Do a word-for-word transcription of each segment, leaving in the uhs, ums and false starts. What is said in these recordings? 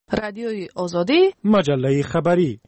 رادیوی آزادی، مجله خبری.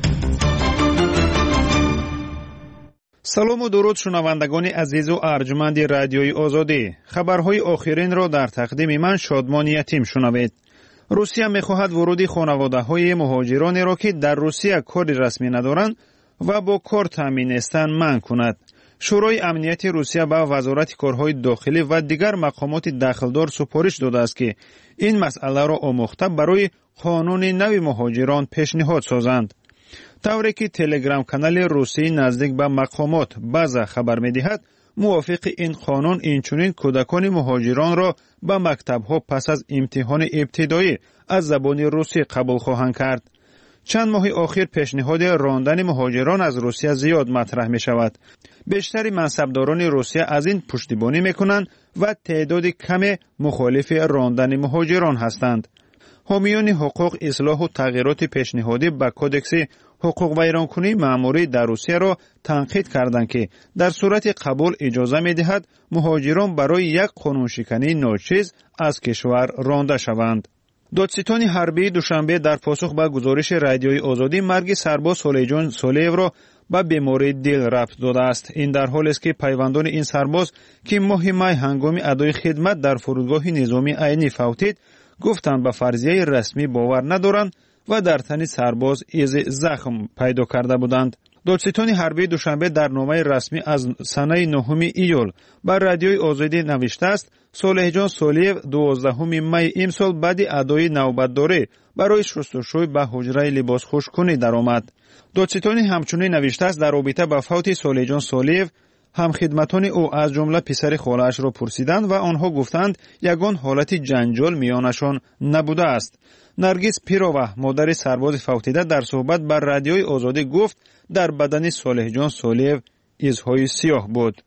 سلام و درود شنوندگان عزیز و ارجمند رادیوی آزادی. خبرهای آخرین را در تقدیم من شادمان یتیم شنوید. روسیه می‌خواهد ورود خانواده‌های مهاجرانی را که در روسیه کاری رسمی ندارند و با کار تامین هستند منع کند. شورای امنیت روسیه به وزارت کارهای داخلی و دیگر مقامات دخلدار سفارش داده است که این مسئله را آموخته برای قانون نوی مهاجران پیشنهاد سازند. طوری که تلگرام کانال روسی نزدیک به مقامات بازا خبر می‌دهد، موافق این قانون اینچنین کودکان مهاجران را به مکتب‌ها پس از امتحان ابتدایی از زبان روسی قبول خواهند کرد. چند ماه اخیر پیشنهاد راندن مهاجران از روسیه زیاد مطرح می شود. بیشتر منصبداران روسیه از این پشتیبانی می کنند و تعداد کم مخالف راندن مهاجران هستند. حامیان حقوق اصلاح و تغییرات پیشنهادی به کودکس حقوق ویرانکنی مأموری در روسیه را تنقید کردند که در صورت قبول اجازه می دهد مهاجران برای یک قانونشکنی ناچیز از کشور رانده شوند. دادستان حربی دوشنبه در پاسخ به گزارش رادیوی آزادی مرگ سرباز سولیجان سولیو را به بیماری دل ربط داده است. این در حالی است که پیوندان این سرباز که ماه می هنگام ادای خدمت در فرودگاه نظامی عینی فوتید، گفتند به فرضیه رسمی باور ندارند و در تن سرباز از زخم پیدا کرده بودند. دادستان حربی دوشنبه در نامه رسمی از سنه نهم ایول بر رادیوی آزادی نوشته است: صالح سولیو دوازدهم می امسال بعد ادای نوبتداری برای شستشوی به حجره لباس خشک‌کنی درآمد. دادستان همچنین نوشته است در رابطه با فوت صالح سولیو همخدمتان او از جمله پسر خاله‌اش را پرسیدند و آنها گفتند یگان حالت جنجال میانشان نبوده است. نرگس پیروه مادر سرباز فوتیده در صحبت بر رادیوی آزادی گفت در بدن صالح جان سولیو ازهای سیاه بود.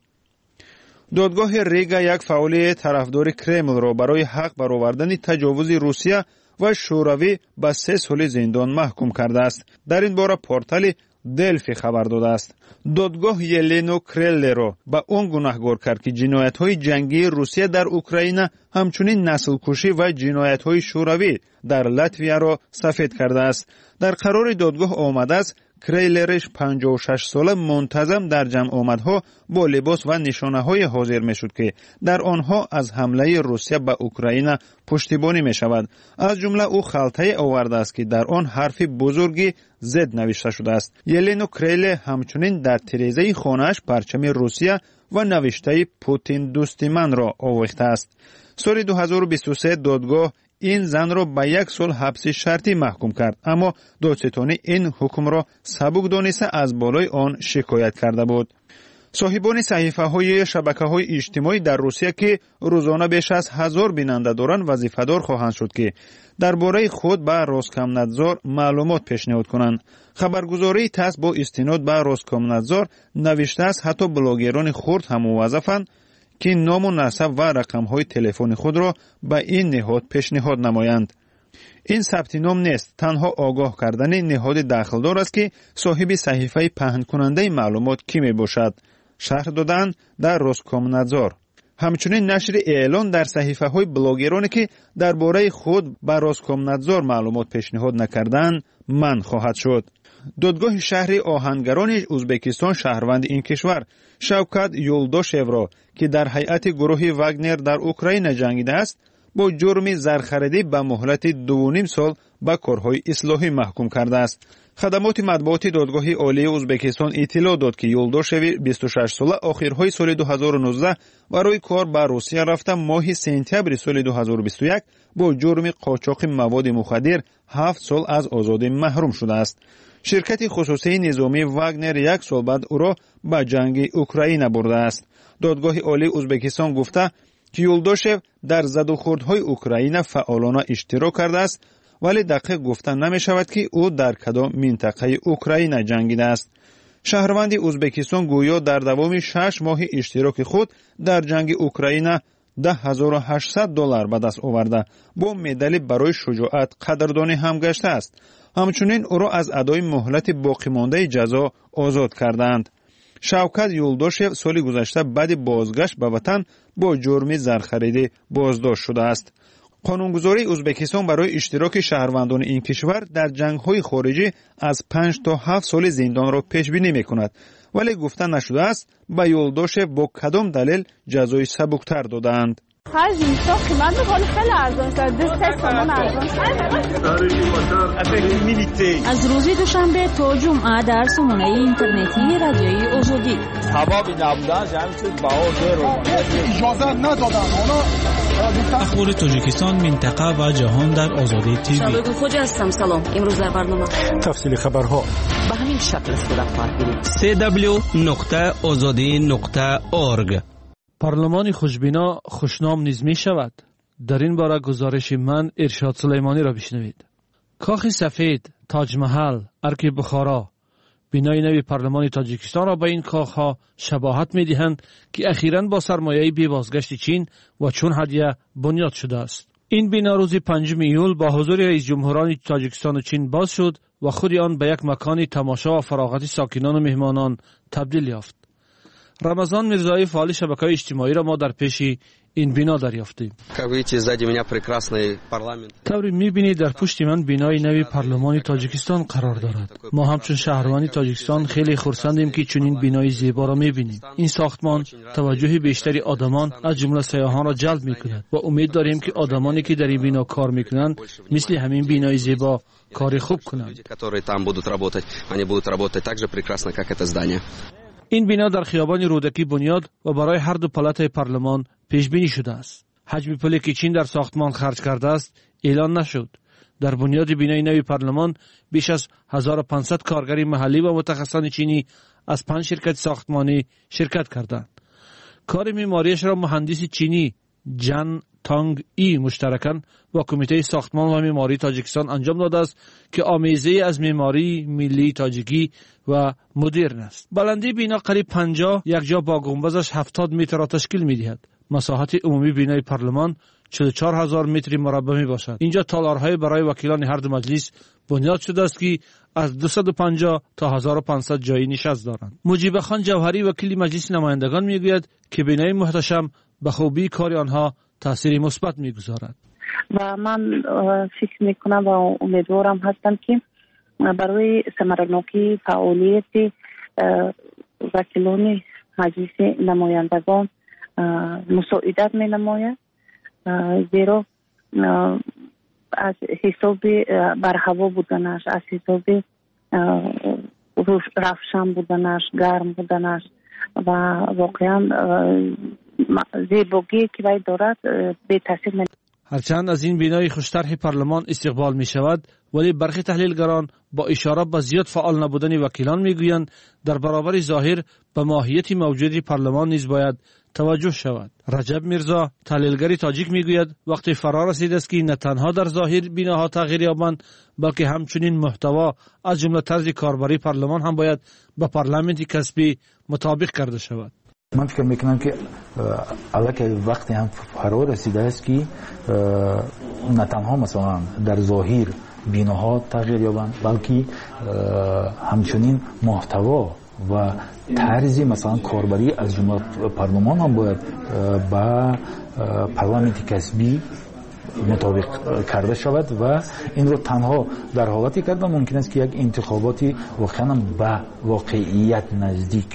دادگاه ریگا یک فعال طرفدار کرمل را برای حق برآوردن تجاوز روسیه و شوروی به سه سال زندان محکوم کرده است. در این باره پورتال دلفی خبر داده است. دادگاه یلنو کرل را به اون گناهکار کرد که جنایت‌های جنگی روسیه در اوکراین همچنین نسل‌کشی و جنایت‌های شوروی در لاتویا را سفید کرده است. در قرار دادگاه آمده است کریلرش پنجاه و شش ساله منتظم در جمع آمدها با لباس و نشانه‌های حاضر می‌شد که در آنها از حمله روسیه به اوکراین پشتیبانی می‌شود. از جمله او خلطه آورده است که در آن حرف بزرگی زد نوشته شده است. یلنو کریل همچنین در تریزه خانه‌اش پرچم روسیه و نوشته پوتین دوست من را آویخته است. سال دو هزار و بیست و سه دادگاه این زن را به یک سال حبس شرطی محکوم کرد، اما دادستان این حکم را سبک دانسته از بالای آن شکایت کرده بود. صاحبان صحیفه‌های شبکه‌های اجتماعی در روسیه که روزانه بیش از هزار بیننده دارند وظیفه‌دار خواهند شد که درباره خود به روسکومنادزور معلومات پیشنهاد کنند. خبرگزاری تاس با استناد به روسکومنادزور نوشته است حتی بلاگران خرد هم موظفند که نام و نسب و رقم‌های تلفن خود را به این نهاد پیشنهاد نمایند. این ثبت نام نیست، تنها آگاه کردن نهاد داخلدار است که صاحب صحیفه پهن کننده معلومات کی می باشد. شرح دادن در روسکومنادزور. همچنین نشر اعلان در صحیفه های بلاگرانی که درباره خود به روسکومنادزور معلومات پیشنهاد نکردند منع خواهد شد. دادگاه شهر آهنگران ازبکستان شهروند این کشور شوکت یولداشев را که در هیئت گروه واگنر در اوکراین جنگیده است با جرم زرخریدی به مهلت دو و نیم سال به کارهای اصلاحی محکوم کرده است. خدمات مطبوعاتی دادگاه عالی ازبکستان اطلاع داد که یولداشев بیست و شش ساله آخرهای سال دو هزار و نوزده برای کار به روسیه رفته ماه سپتامبر سال دو هزار و بیست و یک با جرم قاچاق مواد مخدر هفت سال از آزادی محروم شده است. شرکت خصوصی نظامی واگنر یک سال بعد او را به جنگ اوکراین برده است. دادگاه عالی ازبکستان گفته که یولداشев در زدوخوردهای اوکراین فعالانه اشتراک کرده است، ولی دقیق گفتن نمی شود که او در کدام منطقه اوکراین جنگیده است. شهروند ازبکستان گویا در دوام شش ماه اشتراک خود در جنگ اوکراین ده هزار و هشتصد دلار به دست آورده با مدال برای شجاعت قدردانی هم گشته است. همچنین او را از ادای مهلت باقی مانده جزا آزاد کردند. شوکت یولداشев سال گذشته بعد بازگشت به وطن با جرم زرخریدی بازداشت شده است. قانونگذاری ازبکستان برای اشتراک شهروندان این کشور در جنگ‌های خارجی از پنج تا هفت سال زندان را پیش بینی می‌کند، ولی گفته نشده است به یولداش با کدام دلیل جزای سبکتر دادند. خرج اینجا قیمت می‌کنه خیلی ارزان است. دو تومان ارزان. از روز دوشنبه تا جمعه در سامانه اینترنتی رادیوی آزادی. تبابی نبودن جمع شد بها زیرو. اجازه ندادن. اخبار تاجیکستان، منطقه و جهان در آزادی تیوی. شبکه خوجا هستم. سلام. امروز در برنامه تفصیل خبرها به همین شکل است که خواهد بینید. سی دبلیو نقطه آزادی نقطه اورگ. پارلمان خوشبینا خوشنام نیز می شود. در این باره گزارش من ارشاد سلیمانی را بشنوید. کاخ سفید، تاج محل، ارک بخارا، بینای نوی پارلمان تاجیکستان را به این کاخها شباهت می دهند که اخیراً با سرمایه بی بازگشت چین و چون هدیه بنیاد شده است. این بنا روز پنجم ایول با حضور رئیس جمهوران تاجیکستان و چین باز شد و خود آن به یک مکان تماشا و فراغت ساکنان و مهمانان تبدیل یافت. رمضان میرزایی فعال شبکه‌های اجتماعی را ما در پیش این بنا دریافتیم. طوری می‌بینید در پشت من بینای نوی پارلمان تاجیکستان قرار دارد. ما همچون شهروان تاجیکستان خیلی خرسندیم که چنین بینای زیبا را می‌بینیم. این ساختمان توجه بیشتری آدمان از جمله سیاحان را جلب می‌کند و امید داریم که آدمانی که در این بنا کار می‌کنند مثل همین بینای زیبا کار خوب کنند. این بنا در خیابان رودکی بنیاد و برای هر دو پلات پارلمان پیش بینی شده است. حجم پولی که چین در ساختمان خرج کرده است اعلان نشد. در بنیاد بینای نوی پارلمان بیش از هزار و پانصد کارگر محلی و متخصصان چینی از پنج شرکت ساختمانی شرکت کردند. کار معماریش را مهندس چینی جان تانگ ای مشترکاً با کمیته ساختمان و معماری تاجیکستان انجام داده است که آمیزه از معماری ملی تاجیکی و مدرن است. بلندی بنا قریب پنجاه، یک جا با گنبدش هفتاد متر را تشکیل می‌دهد. مساحت عمومی بینای پارلمان چهل و چهار هزار متر مربع می باشد. اینجا تالارهای برای وکیلان هر دو مجلس بنیاد شده است که از دویست و پنجاه تا هزار و پانصد جای نشست دارند. مجیب خان جوهری وکیل مجلس نمایندگان میگوید که بینای محتشم به خوبی کار آنها تاثیر مثبت میگذارد. و من فکر میکنم و امیدوارم هستم که برای ثمرناکی فعالیت وکیلان مجلس نمایندگان مساعدت می نماید، زیرا از حساب برهوا بودنش، از حساب روشن بودنش، گرم بودنش و واقعا زیبایی که وی دارد به تاثیر نمی. هرچند از این بینای خوشطرح پارلمان استقبال می شود، ولی برخی تحلیلگران با اشاره به زیاد فعال نبودن وکیلان می گویند در برابر ظاهر به ماهیت موجود پارلمان نیز باید توجه شود. رجب میرزا تحلیلگر تاجیک می گوید وقتی فرا رسید است که نه تنها در ظاهر بیناها تغییر یابند بلکه همچنین محتوا از جمله طرز کاربری پارلمان هم باید به پارلمانت کسبی مطابق کرده شود. من فکر میکنم که الان وقتی هم فرا رسیده است که نه تنها مثلا در ظاهر بیناها تغییر یابند بلکه همچنین محتوا و طرز مثلا کاربری از جمله پارلمان هم باید با پارلمانت کسبی مطابق کرده شود و این رو تنها در حالتی کردن ممکن است که یک انتخاباتی واقعا به واقعیت نزدیک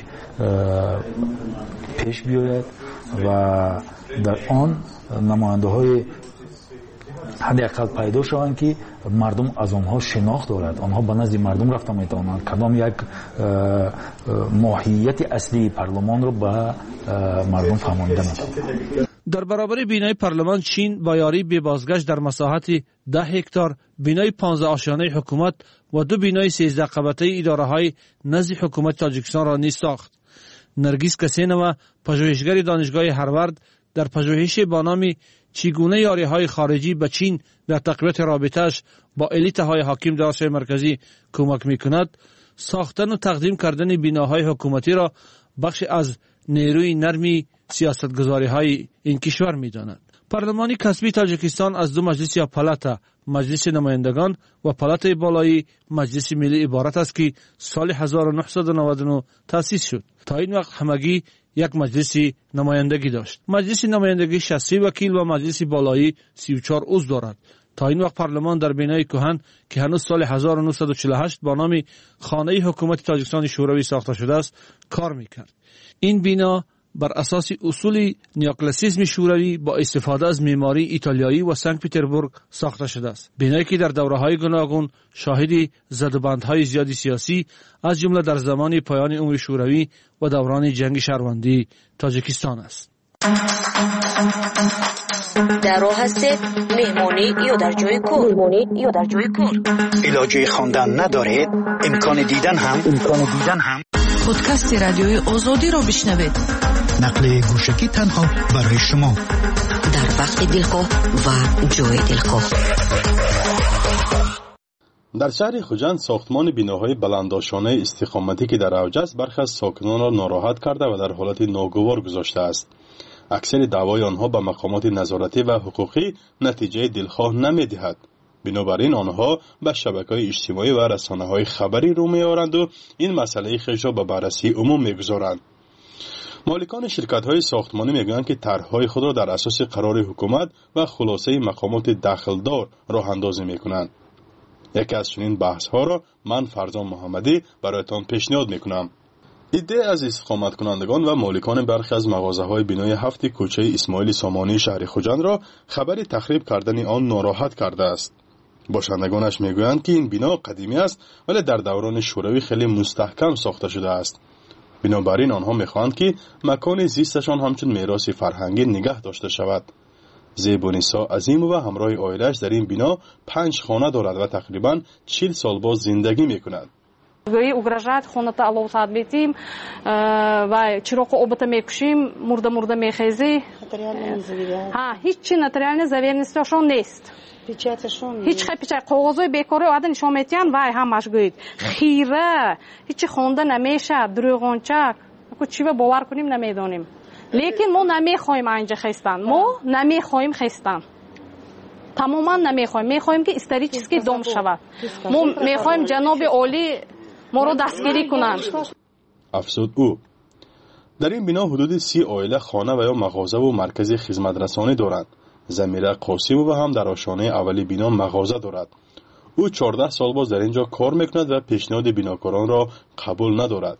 پیش بیاید و در آن نماینده های حداقل پیدا شوند که مردم از آنها شناخت دارد، آنها به نزد مردم رفته میتوانند کدام یک ماهیت اصلی پارلمان رو به مردم فهمانده میتوانند. در برابر بینای پارلمان چین با یاری به بازگشت در مساحت ده هکتار بینای پانزده آشیانه حکومت و دو بینای سیزده قبطه اداره های نزد حکومت تاجیکستان را نیز ساخت. نرگیس کسینова پژوهشگر دانشگاه هاروارد در پژوهش با نام چگونه یاری های خارجی به چین در تقویت رابطه‌اش با الیت های حاکم در آسیای مرکزی کمک میکند، ساختن و تقدیم کردن بیناهای حکومتی را بخش از نیروی نرمی سیاستگذاری های این کشور می‌داند. پارلمان کسبی تاجیکستان از دو مجلس یا پلاتا، مجلس نمایندگان و پلات بالایی مجلس ملی عبارت است که سال هزار و نهصد و نود و نه تأسیس شد. تا این وقت همگی یک مجلس نمایندگی داشت. مجلس نمایندگی شصت و سه وکیل و مجلس بالایی سی و چهار عضو دارد. تا این وقت پارلمان در بنای کهن که هنوز سال هزار و نهصد و چهل و هشت با نام خانه حکومت تاجیکستان شوروی ساخته شده است کار میکرد. این بنا بر اساس اصول نیوکلاسیسم شوروی با استفاده از معماری ایتالیایی و سنت پترزبورگ ساخته شده است. بنایی که در دوره‌های گوناگون شاهد زدوبندهای زیادی سیاسی از جمله در زمان پایان امور شوروی و دوران جنگ شهروندی تاجیکستان است. در راه هستید مهمانی یا در جای کار مهمانی یا در جای کار علاجه خواندن ندارید امکان دیدن هم امکان دیدن هم پادکست رادیوی آزادی را بشنوید. نقل گوشکی تنها برای شما در وقت دلخواه و جای دلخواه. در شهر خوجند ساختمان بناهای بلندآشانه استقامتی که در اوج است برخی از ساکنان را ناراحت کرده و در حالت ناگوار گذاشته است. اکثر دعوای آنها به مقامات نظارتی و حقوقی نتیجه دلخواه نمی‌دهد. بنابراین آنها به شبکه‌های اجتماعی و رسانه‌های خبری رو می‌آورند و این مسئله خیش را به بررسی عموم می‌گذارند. مالکان شرکت‌های ساختمانی می‌گویند که طرح‌های خود را در اساس قرار حکومت و خلاصه مقامات دخلدار راه‌اندازی می‌کنند. یکی از چنین بحث‌ها را من فرزان محمدی برایتان پیشنهاد می‌کنم. ایده از استقامت کنندگان و مالکان برخی از مغازه‌های بنای هفت کوچه اسماعیل سامانی شهر خوجند را خبر تخریب کردن آن ناراحت کرده است. باشندگانش میگویند که این بنا قدیمی است ولی در دوران شوروی خیلی مستحکم ساخته شده است. بنابراین آنها میخواهند که مکان زیستشان همچون میراث فرهنگی نگه داشته شود. زیبونیسا عظیم و همراه عائله‌اش در این بنا پنج خانه دارد و تقریباً چهل سال باز زندگی میکند. گویی угрожает خونتا алов садбетим و чироқи обата мекушим мурда мурда мехези ها هیچ нотариальной заверенностишон нест هیچ печать қоғозои бекори ода нишон метиҳанд вай ҳамаш гӯяд хира ҳеҷ хонда намешад дурӯғончак чива бовар куним намедонем лекин мо намехоҳем анҷа хестан мо намехоҳем хестан тамоман намехоҳем мехоҳем ки исторически дом шавад мо мехоҳем ҷаноби олӣ моро дастгирӣ кунанд. افزود او در این بنا حدود سی عائله خانه و یا مغازه و مرکز خدمترسانی دارند. زمیره قاسم و هم در آشانه اولی بنا مغازه دارد. او چهارده سال باز در اینجا کار میکند و پیشنهاد بناکاران را قبول ندارد.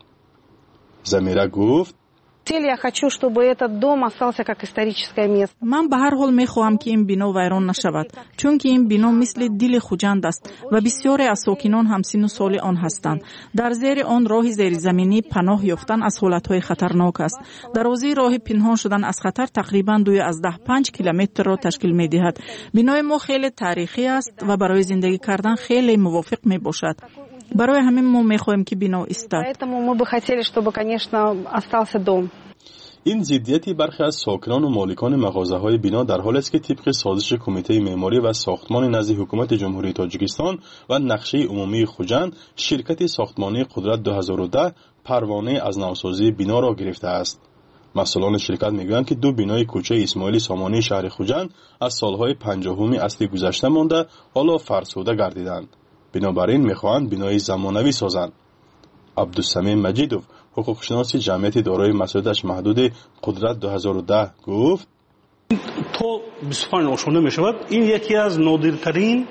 زمیره گفت Я хочу, чтобы этот дом остался как историческое место. من به هر حال میخواهم که این بنا ویران نشود چون که این بنا مثل دل خوجند است و بسیاری از ساکنان همسن و سال آن هستند. در زیر آن راه زیرزمینی پناه یافتن از حالتهای خطرناک است. درازی راه پنهان شدن از خطر تقریبا دوی از ده پنج کیلومتر را تشکیل میدهد. بنای ما خیلی تاریخی است و برای زندگی کردن خیلی موافق می باشد. برای همین ما میخواهیم که بنا استاد. Поэтому мы бы хотели, чтобы, конечно, остался дом. این ضدیتی برخی از ساکنان و مالکان مغازه‌های بنا در حالی است که طبق سازش کمیته معماری و ساختمان نزد حکومت جمهوری تاجیکستان و نقشه عمومی خوجند شرکت ساختمانی قدرت دو هزار و ده پروانه از نوسازی بنا را گرفته است. مسئولان شرکت میگویند که دو بنای کوچه اسماعیل سامانی شهر خوجند از سالهای پنجاهمی اصلی گذشته مانده حالا فرسوده گردیدند. بنابراین میخواهند بنای زمانوی سازند. عبدالسمیم مجیدوف حقوقشناس جمعیت دارای مسئولیتش محدود قدرت دو هزار و ده گفت تو بیست و پنج آشانه می شود. این یکی از نادرترین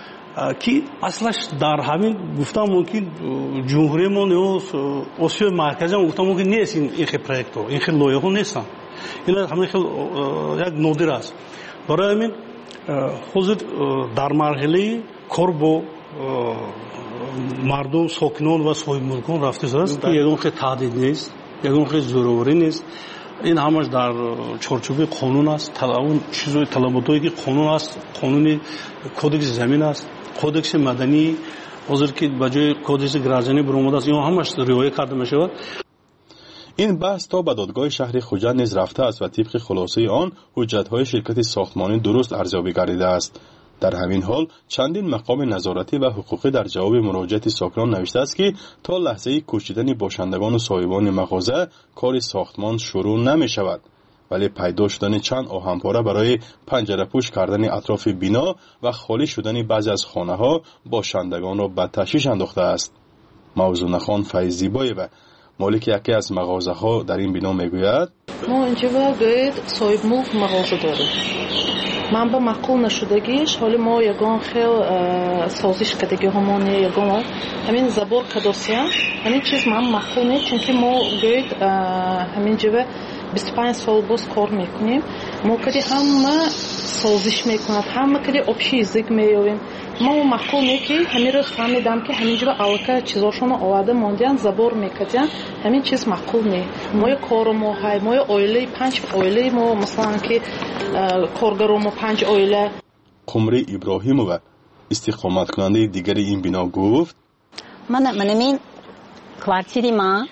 که اصلش در همین گفتم ممکن جمهوری ما یا آسیای مرکزی هم گفتم ممکن نیست این این خیلی پروژه ها این خیلی لایه ها نیستن. این همین خیلی یک نادر است. برای همین حاضر در مرحله کار با مردم ساکنان و صاحب ملکان رفته است. یگان خیلی تهدید نیست، یگان خیلی زوروری نیست. این همش در چارچوب قانون است. اون چیزای طلباتایی که قانون است، قانون کدکس زمین است، کدکس مدنی، حاضر که بجای کدکس گرازانی برآمده است. این همش رعایت کرده می شود. این بحث تا به دادگاه شهر خوجند نیز رفته است و طبق خلاصه آن حجت‌های شرکت ساختمانی درست ارزیابی گردیده است. در همین حال چندین مقام نظارتی و حقوقی در جواب مراجعت ساکنان نوشته است که تا لحظه کوچیدن باشندگان و صاحبان مغازه کار ساختمان شروع نمی شود، ولی پیدا شدن چند آهنپاره برای پنجره پوش کردن اطراف بنا و خالی شدن بعضی از خانه ها باشندگان را به تشویش انداخته است. موضوع نخان فیض زیبایی و مالک یکی از مغازه‌ها در این بنا میگوید ما اینجا باید صاحب ملک مغازه داریم. من با معقول نشدگیش حالا ما یگان خیل سازش کردگی همونه یگان همین زبور کدوسیان همین چیز من معقول نیست چون که ما باید همین جوه بیست و پنج سال باز کار میکنیم. ما کدی همه سازش میکنند همه کدی آبشی زیگ میویم. ما معقول نیست که همین رو فهمیدم که همین جوه آلکه چیزاشون آورده ماندیان زبور میکردن همین چیز معقول نیست. ما کار ما های ما اویلی پنج اویلی ما مثلا که کارگرام پنج اویله. قمری ابراهیمووا استقامت کننده دیگر این بنا گفت من منمین کвартири ما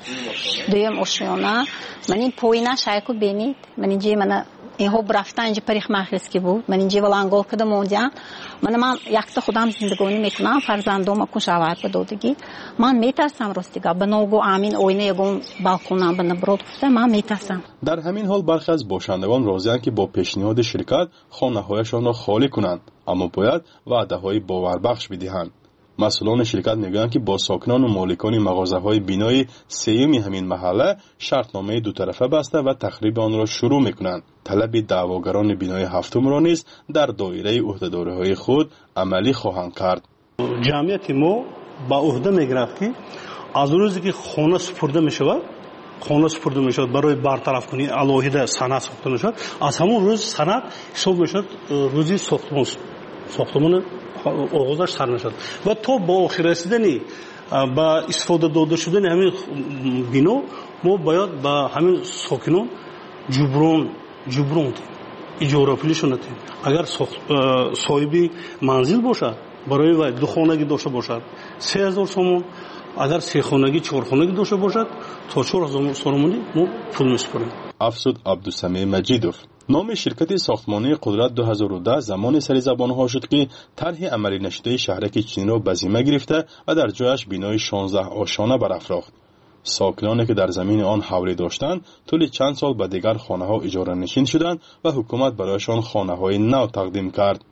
دویم اشیانا من این پوینا شایکو بینید من اینجا من اینها برفتن اینجا پریخ مخلص بود من اینجا ولانگول کدوم موندیان من من یکتا خودم زندگانی میکنم فرزندم اکون شاید بدودگی من میترسم راستیگا بنوگو آمین اوینه یگون بالکونم بنبرود گفته من میترسم. در همین حال برخی از باشندگان راضی‌اند که با پیشنهاد شرکت خانه‌هایشان را خالی کنند اما باید وعده‌های باوربخش بدهند. مسئولان شرکت میگویند که با ساکنان و مالکان مغازه‌های بینای سیوم همین محله شرطنامه دو طرفه بسته و تخریب آن را شروع میکنند. طلب دعواگران بینای هفتم را نیز در دایره عهدهداری‌های خود عملی خواهند کرد. جمعیت ما با عهده میگرفت که از روزی که خانه سپرده میشود خانه سپرده میشود برای برطرف کنی علاهیده سند ساخته میشود از همون روز سند حساب میشد روزی ساختمان ساختمان آغازش سر میشد و تا با آخر رسیدنی با استفاده داده شدن همین بنا ما باید با همین ساکنان جبران جبران اجاره پولشون ندیم. اگر صاحبی منزل باشد برای وای دو خانگی داشته باشد سه هزار سوم اگر سه خانگی چهار خانگی داشته باشد تا چهار هزار سومونی ما پول میسپاریم. افسود عبدالسمیع مجیدوف نام شرکت ساختمانی قدرت دو هزار و ده زمان سری زبانها شد که طرح عملی نشده شهرک چین را به ذمه گرفته و در جایش بینای شانزده آشانه برافراخت. ساکنانی که در زمین آن حوله داشتند طول چند سال به دیگر خانه ها اجاره نشین شدند و حکومت برایشان خانه های نو تقدیم کرد.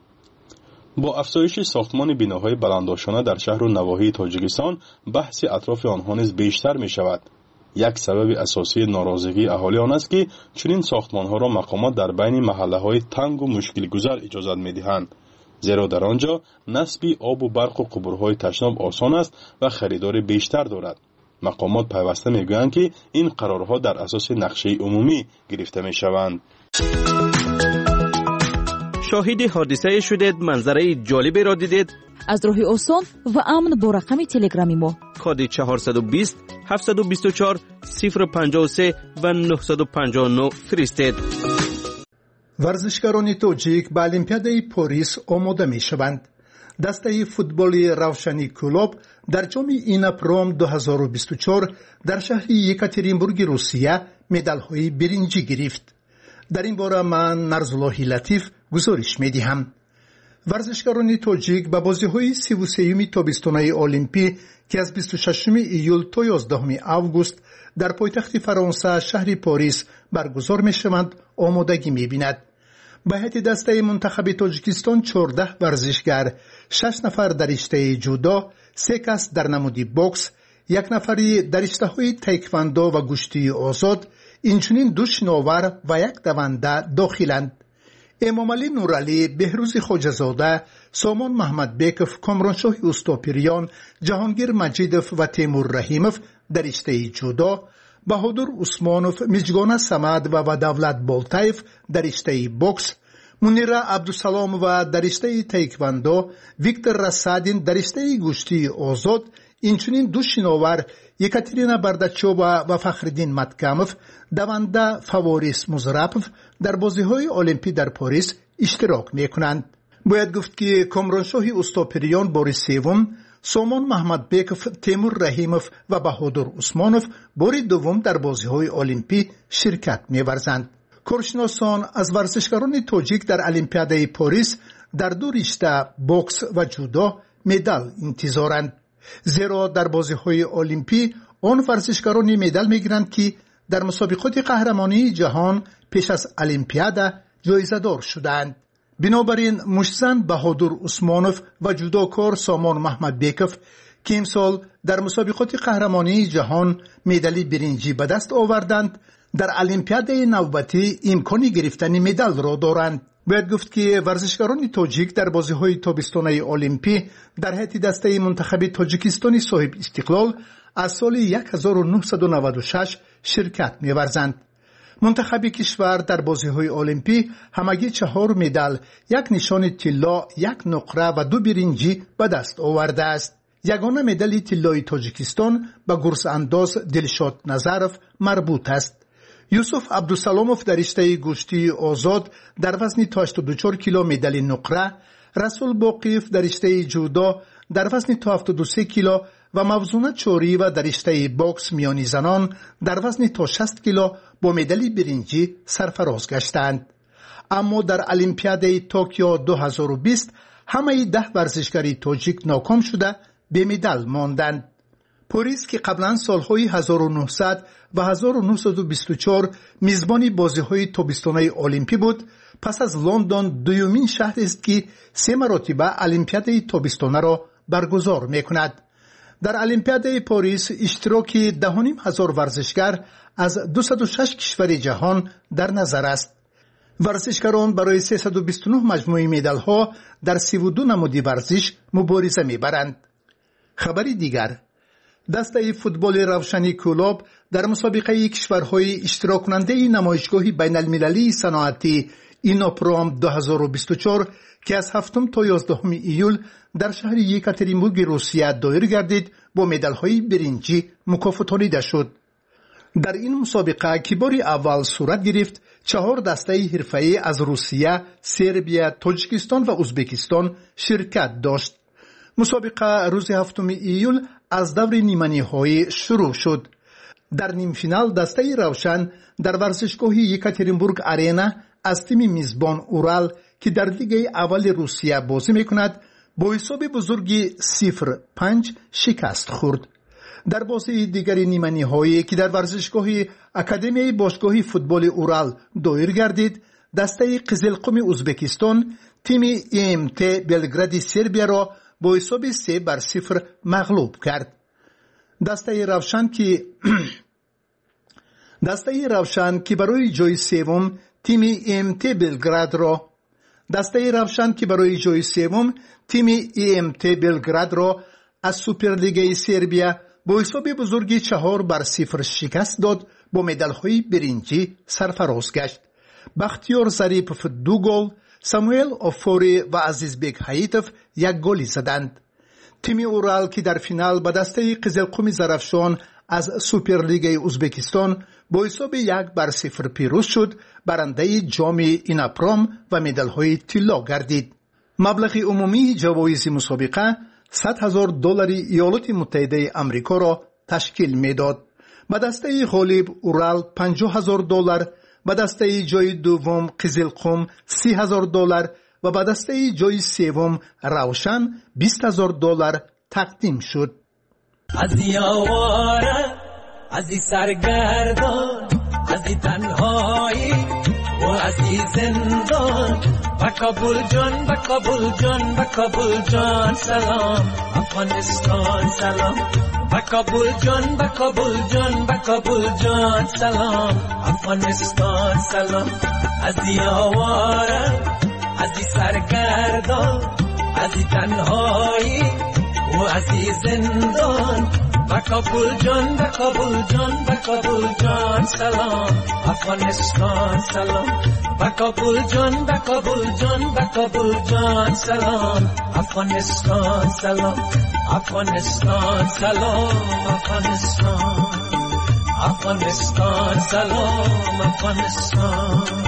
با افزایش ساختمان بیناهای بلندآشانه در شهر و نواحی تاجیکستان بحث اطراف آنها نیز بیشتر می شود. یک سبب اساسی ناراضگی اهالی آن است که چنین ساختمان‌ها را مقامات در بین محله‌های تنگ و مشکل گذر اجازت می‌دهند، زیرا در آنجا نصب آب و برق و قبورهای تشناب آسان است و خریدار بیشتر دارد. مقامات پیوسته می‌گویند که این قرارها در اساس نقشه عمومی گرفته می‌شوند. شاهد حادثه شدید، منظره جالبی را دیدید؟ از راه آسان و امن با رقم تلگرامی ما کد چهارصد و بیست هفتصد و بیست و چهار صفر پنجاه و سه و نهصد و پنجاه و نه فرستید. ورزشکاران توجیک به المپیادای پاریس آماده می شوند. دسته فوتبالی روشنی کلوب در جام ایناپروم دو هزار و بیست و چهار در شهر یکاترینبورگ روسیه مدال‌های برنجی گرفت. در این باره من نرزالله لطیف گزارش می دهم. ورزشکاران توجیک به بازی‌های سی و سوم تابستانه المپی که از بیست و ششم ایول تا یازدهم آگوست در پایتخت فرانسه شهر پاریس برگزار می‌شوند آمادگی می‌بیند. به هیئت دسته منتخب تاجیکستان چهارده ورزشگر، شش نفر در رشته جودو، سه کس در نمود بوکس، یک نفری در رشته‌های تایکواندو و گشتی آزاد، اینچنین دو شناور و یک دونده داخلند. امامعلی نورعلی، بهروز خواجه‌زاده، سامان محمد بیکف، کامرانشاه اوستاپیریان، جهانگیر مجیدوف و تیمور رحیموف در رشته جودو، بهادر عثمانوف، مجگان صمد و دولت بالتایف در رشته بوکس، منیره عبدالسلام و در رشته تایکواندو، ویکتور رسادین در رشته گشتی آزاد، اینچنین دو شناور یکاترینا برداچوبا و فخرالدین متکاموف، دونده فواریس مزرپوف در بازی‌های المپی در پاریس اشتراک می‌کنند. باید گفت که کامرانشاه اوستاپیریان بار سوم، سامان محمد بیکف، تیمور رحیموف و بهادر عثمانوف بار دوم در بازی‌های المپی شرکت می‌ورزند. کارشناسان از ورزشکاران تاجیک در المپیادای پاریس در دو رشته بوکس و جودو مدال انتظارند، زیرا در بازی‌های المپی آن ورزشکاران مدال می‌گیرند که در مسابقات قهرمانی جهان پیش از المپیادا جایزه دار شدند. بنابراین مشتزن بهادر عثمانوف و جودوکار سامان محمد بیکف که امسال در مسابقات قهرمانی جهان مدال برنجی به دست آوردند، در المپیاد نوبتی امکان گرفتن مدال را دارند. باید گفت که ورزشکاران تاجیک در بازی‌های تابستانه المپی در هیئت دسته منتخب تاجیکستان صاحب استقلال از سال هزار و نهصد و نود و شش شرکت می‌ورزند. منتخب کشور در بازی‌های المپی همگی چهار مدال، یک نشان طلا، یک نقره و دو برنجی به دست آورده است. یگانه مدال طلای تاجیکستان به گرز انداز دلشاد نظرف مربوط است. یوسف عبدالسلاموف در رشته گشتی آزاد در وزن تا هشتاد و چهار کیلو مدال نقره، رسول باقیف در رشته جودو در وزن تا هفتاد و سه کیلو و موزونه چوری و در رشته باکس میانی زنان در وزن تا شصت کیلو با مدال برنجی سرفراز گشتند. اما در المپیاد توکیو دو هزار و بیست همه ده ورزشکار تاجیک ناکام شده به مدال ماندند. پوریس که قبلا سالهای هزار و نهصد و هزار و نهصد و بیست و چهار میزبانی بازی‌های تابستانه المپی بود، پس از لندن دومین شهر است که سه مرتبه المپیاد تابستانه را برگزار می‌کند. در المپیاد پاریس اشتراک ده و نیم هزار ورزشکار از دویست و شش کشور جهان در نظر است. ورزشکاران برای سیصد و بیست و نه مجموعه مدال‌ها در سی و دو نمود ورزش مبارزه می‌برند. خبری دیگر، دسته فوتبال روشنی کلوب در مسابقه کشورهای اشتراک کننده نمایشگاه بین المللی صنعتی اینوپروم دو هزار و بیست و چهار که از هفتم تا یازدهم ایول در شهر یکاترینبورگ روسیه دایر گردید با مدال‌های برنجی مکافاتانیده شد. در این مسابقه که بار اول صورت گرفت، چهار دسته حرفه‌ای از روسیه، سربیا، تاجیکستان و ازبکستان شرکت داشت. مسابقه روز هفتم ایول از دور نیمه‌نهایی شروع شد. در نیم فینال دسته روشن در ورزشگاه یکاترینبورگ آرینا از تیم میزبان اورال که در لیگ اول روسیه بازی میکند با حساب بزرگی صفر پنج شکست خورد. در بازی دیگر نیمه نهایی که در ورزشگاه اکادمی باشگاه فوتبال اورال دایر گردید، دسته قزلقم ازبکستان تیم ام تی بلگراد سربیا را با حساب سه بر صفر مغلوب کرد. دسته روشن که دسته روشن که برای جای سوم تیم ام تی بلگراد را دسته روشن که برای جای سوم تیم ام تی بلگراد را از سوپرلیگ سربیا با حساب بزرگی چهار بر صفر شکست داد، با مدال‌های برنجی سرفراز گشت. بختیار ظریف دو گل، ساموئل آفوری و عزیزبک حییتوف یک گلی زدند. تیم اورال که در فینال با دسته قزلقم زرافشان از سوپرلیگ ازبکستان با حساب یک بر صفر پیروز شد، برنده جام ایناپروم و مدال‌های طلا گردید. مبلغ عمومی جوایز مسابقه صد هزار دلار ایالات متحده آمریکا را تشکیل میداد. با دسته غالب اورال پنجاه هزار دلار، با دسته جای دوم قزلقم سی هزار دلار و با دسته جای سوم روشن بیست هزار دلار تقدیم شد. از یاواره، از سرگردان، از تنهایی و از زندان، با کابل جان، با کابل جان، با کابل جان سلام افغانستان سلام، با کابل جان، با کابل جان، با کابل جان سلام افغانستان سلام. از یاواره، از سرگردان، از تنهایی و از زندان، با کابل جان، با کابل جان، با کابل جان سلام افغانستان سلام، با کابل جان، با کابل جان، با کابل جان سلام افغانستان سلام، افغانستان سلام، افغانستان، افغانستان سلام، افغانستان.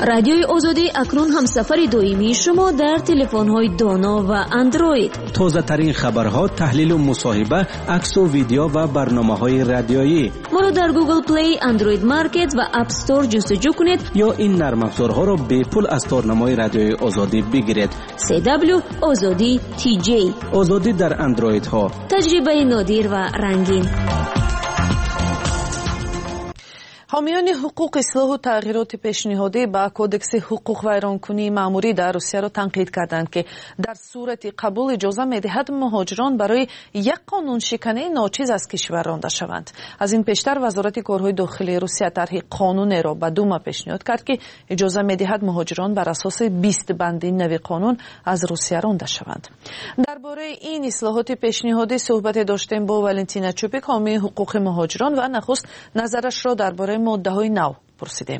رادیوی آزادی اکنون همسفر دائمی شما در تلفن‌های دانا و اندروید. تازه ترین خبرها، تحلیل و مصاحبه، عکس و ویدیو و برنامه‌های رادیویی. ما را در گوگل پلی، اندروید مارکت و اپ استور جستجو کنید یا این نرم افزارها را به پول از تارنمای رادیوی آزادی بگیرید. سی دبلیو آزادی تی جی. آزادی در اندروید ها. تجربه نادر و رنگین. حامیان حقوق اصلاح و تغییرات پیشنهادی با کودکس حقوق ویرانکنی مأموری در روسیه را تنقید کردند که در صورت قبول اجازه می‌دهد مهاجران برای یک قانون شکنی ناچیز از کشور رانده شوند. از این پیشتر وزارت کارهای داخلی روسیه طرح قانون را به دوما پیشنهاد کرد که اجازه می‌دهد مهاجران بر اساس بیست بند نوی قانون از روسیه رانده شوند. درباره این اصلاحات پیشنهادی صحبت داشتیم با ولنتینا چوپیک، حامی حقوق مهاجران، و نخست نظرش را درباره ماده‌های نو پرسیدیم.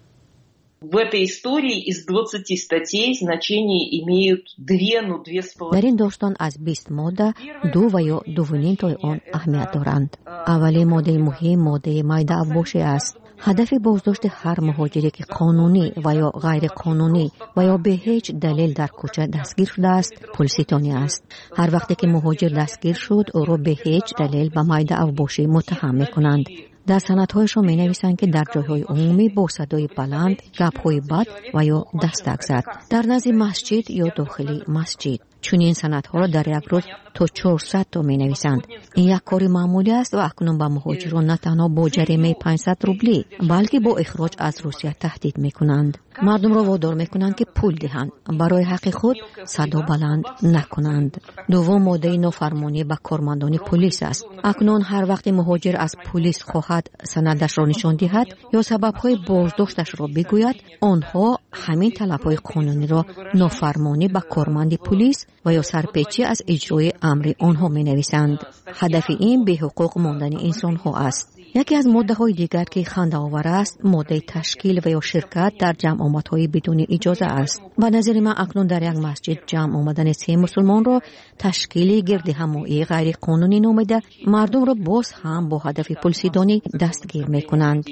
В этой истории из двадцати статей значение имеют две, ну две с половиной. در این داستان از بیست ماده دو و یا دو و نیم تای آن اهمیت دارند. اولی ماده مهم ماده مایده ابوشی است. هدف بازداشت هر مهاجری که قانونی و یا غیر قانونی و یا به هیچ دلیل در کوچه دستگیر شده است پولستانی است. هر وقتی که مهاجر دستگیر شد او را به هیچ دلیل به مایده ابوشی متهم می‌کنند. در سندهایشان می نویسند که در جایهای عمومی با صدای بلند، گپ‌های بد و یا دستک زد، در نزد مسجد یا داخلی مسجد. چون این سندها را در یک روز تا چهارصد تا می نویسند. این یک کاری معمولی است و اکنون به مهاجران نه تنها با جریمه پانصد روبلی بلکه با اخراج از روسیه تهدید می کنند. مردم را وادار می کنند که پول دهند، برای حق خود صدا بلند نکنند. دوم ماده نافرمانی به کارمندان پلیس است. اکنون هر وقت مهاجر از پلیس خواهد سندش را نشان دهد یا سبب‌های بازداشتش را بگوید، آنها همین طلب‌های قانونی را نافرمانی به کارمند پلیس و یا سرپیچی از اجرای امر آنها می نویسند. هدف این به حقوق ماندن انسان ها است. یکی از ماده های دیگر که خنده آور است ماده تشکیل و یا شرکت در جمع آمدهای بدون اجازه است. به نظر من اکنون در یک مسجد جمع آمدن سه مسلمان را تشکیل گرد همایی غیر قانونی نامیده مردم را باز هم با هدف پولسیدانی دستگیر می کنند.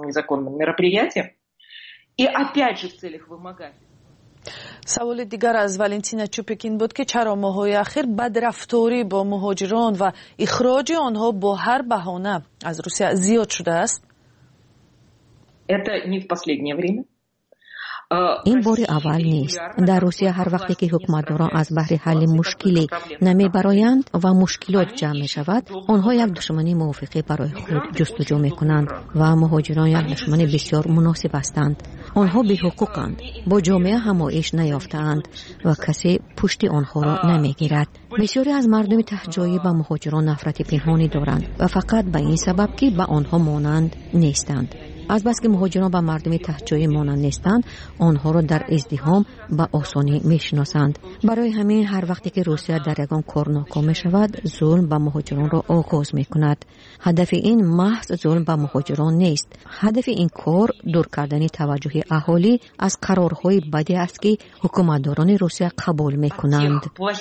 سوال دیگر از ولنتینا چوپیک این بود که چرا ماهای اخیر بدرفتاری با مهاجران و اخراج آنها با هر بهانه از روسیه زیاد شده است؟ Это не в последнее время. این بار اول نیست. در روسیه هر وقتی که حکومتداران از بهر حل مشکلی نمی برایند و مشکلات جمع می شود، آنها یک دشمنی موافقه برای خود جستجو می کنند و مهاجران یک دشمن بسیار مناسب هستند. آنها بی حقوقند، با جامعه همایش نیافتند و کسی پشت آنها را نمی گیرد. بسیاری از مردم تهجایی به مهاجران نفرت پنهانی دارند و فقط به این سبب که به آنها مانند نیستند. از بس که مهاجران به مردم تهجایی مانند نیستند، آنها را در ازدحام به آسانی میشناسند. برای همین هر وقتی که روسیه در یگان کار ناکام می شود، ظلم به مهاجران را آغاز می کند. هدف این محض ظلم به مهاجران نیست. هدف این کار دور کردن توجه اهالی از قرارهای بدی است که حکومتداران روسیه قبول می کنند.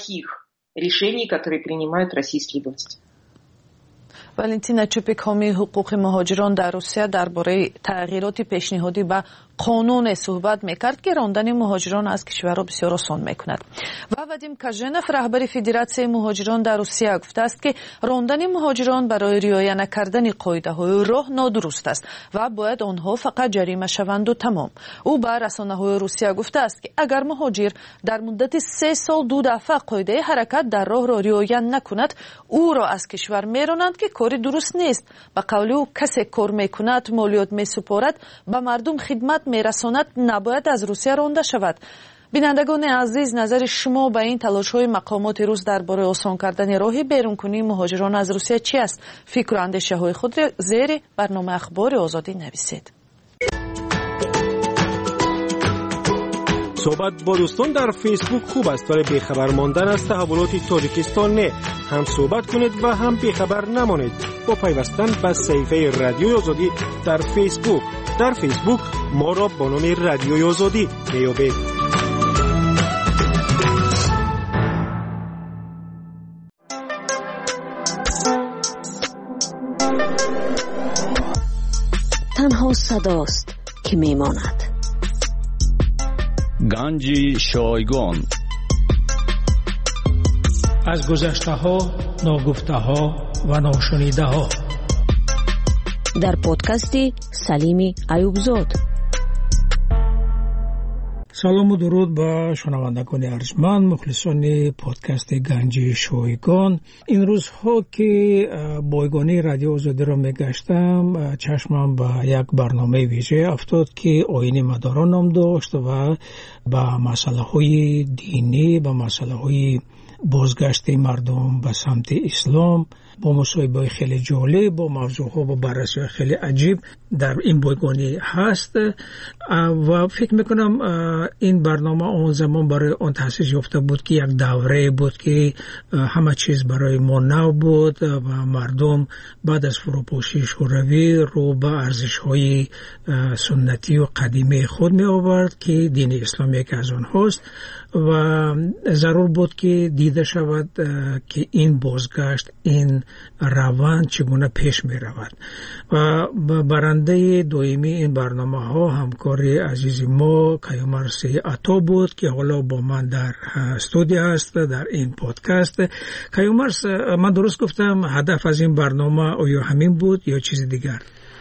ولنتینا چوپیک، حامی حقوق مهاجران در روسیه، درباره تغییرات پیشنهادی به قانون صحبت میکرد که راندن مهاجران از کشور را بسیار آسان میکند. و وادیم کاژنف، رهبر فدراسیون مهاجران در روسیه، گفته است که راندن مهاجران برای رعایت نکردن قاعده های راه نادرست است و باید آنها فقط جریمه شوند و تمام. او به رسانه های روسیه گفته است که اگر مهاجر در مدت سه سال دو دفعه قاعده حرکت در راه را رعایت نکند، او را از کشور میرانند که کاری درست نیست. به قول او کسی کار میکند، مالیات میسپارد، به مردم خدمت میرساند، نباید از روسیه رانده شود. بینندگان عزیز، نظر شما به این تلاش‌های مقامات روس درباره آسان کردن راه بیرونکنی مهاجران از روسیه چی است؟ فکر و اندیشه‌های خود را زیر برنامه اخبار آزادی نویسید. صحبت با دوستان در فیسبوک خوب است، ولی بیخبر ماندن از تحولات تاجیکستان نه. هم صحبت کنید و هم بیخبر نمانید با پیوستن به صفحه رادیوی آزادی در فیسبوک. در فیسبوک ما را با نام رادیوی آزادی میابید. تنها صداست که میماند. گنج شایگان. از گذشته ها، ناگفته ها و ناشنیده ها در پادکست سلیم ایوبزاد. سلام و درود به شنوندگان ارجمند مخلصان پادکست گنج شایگان. این روزها که بایگانی رادیو آزادی را میگشتم، چشمم به یک برنامه ویژه افتاد که آیین مداران نام داشت و به مسئله های دینی، به مسئله های بازگشت مردم به سمت اسلام با مصاحبه خیلی جالب، با موضوعها با بررسی خیلی عجیب در این بایگانی هست و فکر میکنم این برنامه اون زمان برای اون تأسیس یافته بود که یک دوره بود که همه چیز برای ما نو بود و مردم بعد از فروپاشی شوروی رو به ارزش های سنتی و قدیمی خود می آورد که دین اسلام یکی از آنهاست و ضرور بود که دیده شود که این بازگشت، این روند چگونه پیش می رود. و برنده دویمی این برنامه ها همکاری عزیز ما کیومرث عطا بود که حالا با من در استودیو است در این پادکست. کیومرث، من درست گفتم هدف از این برنامه آیا همین بود یا چیز دیگر؟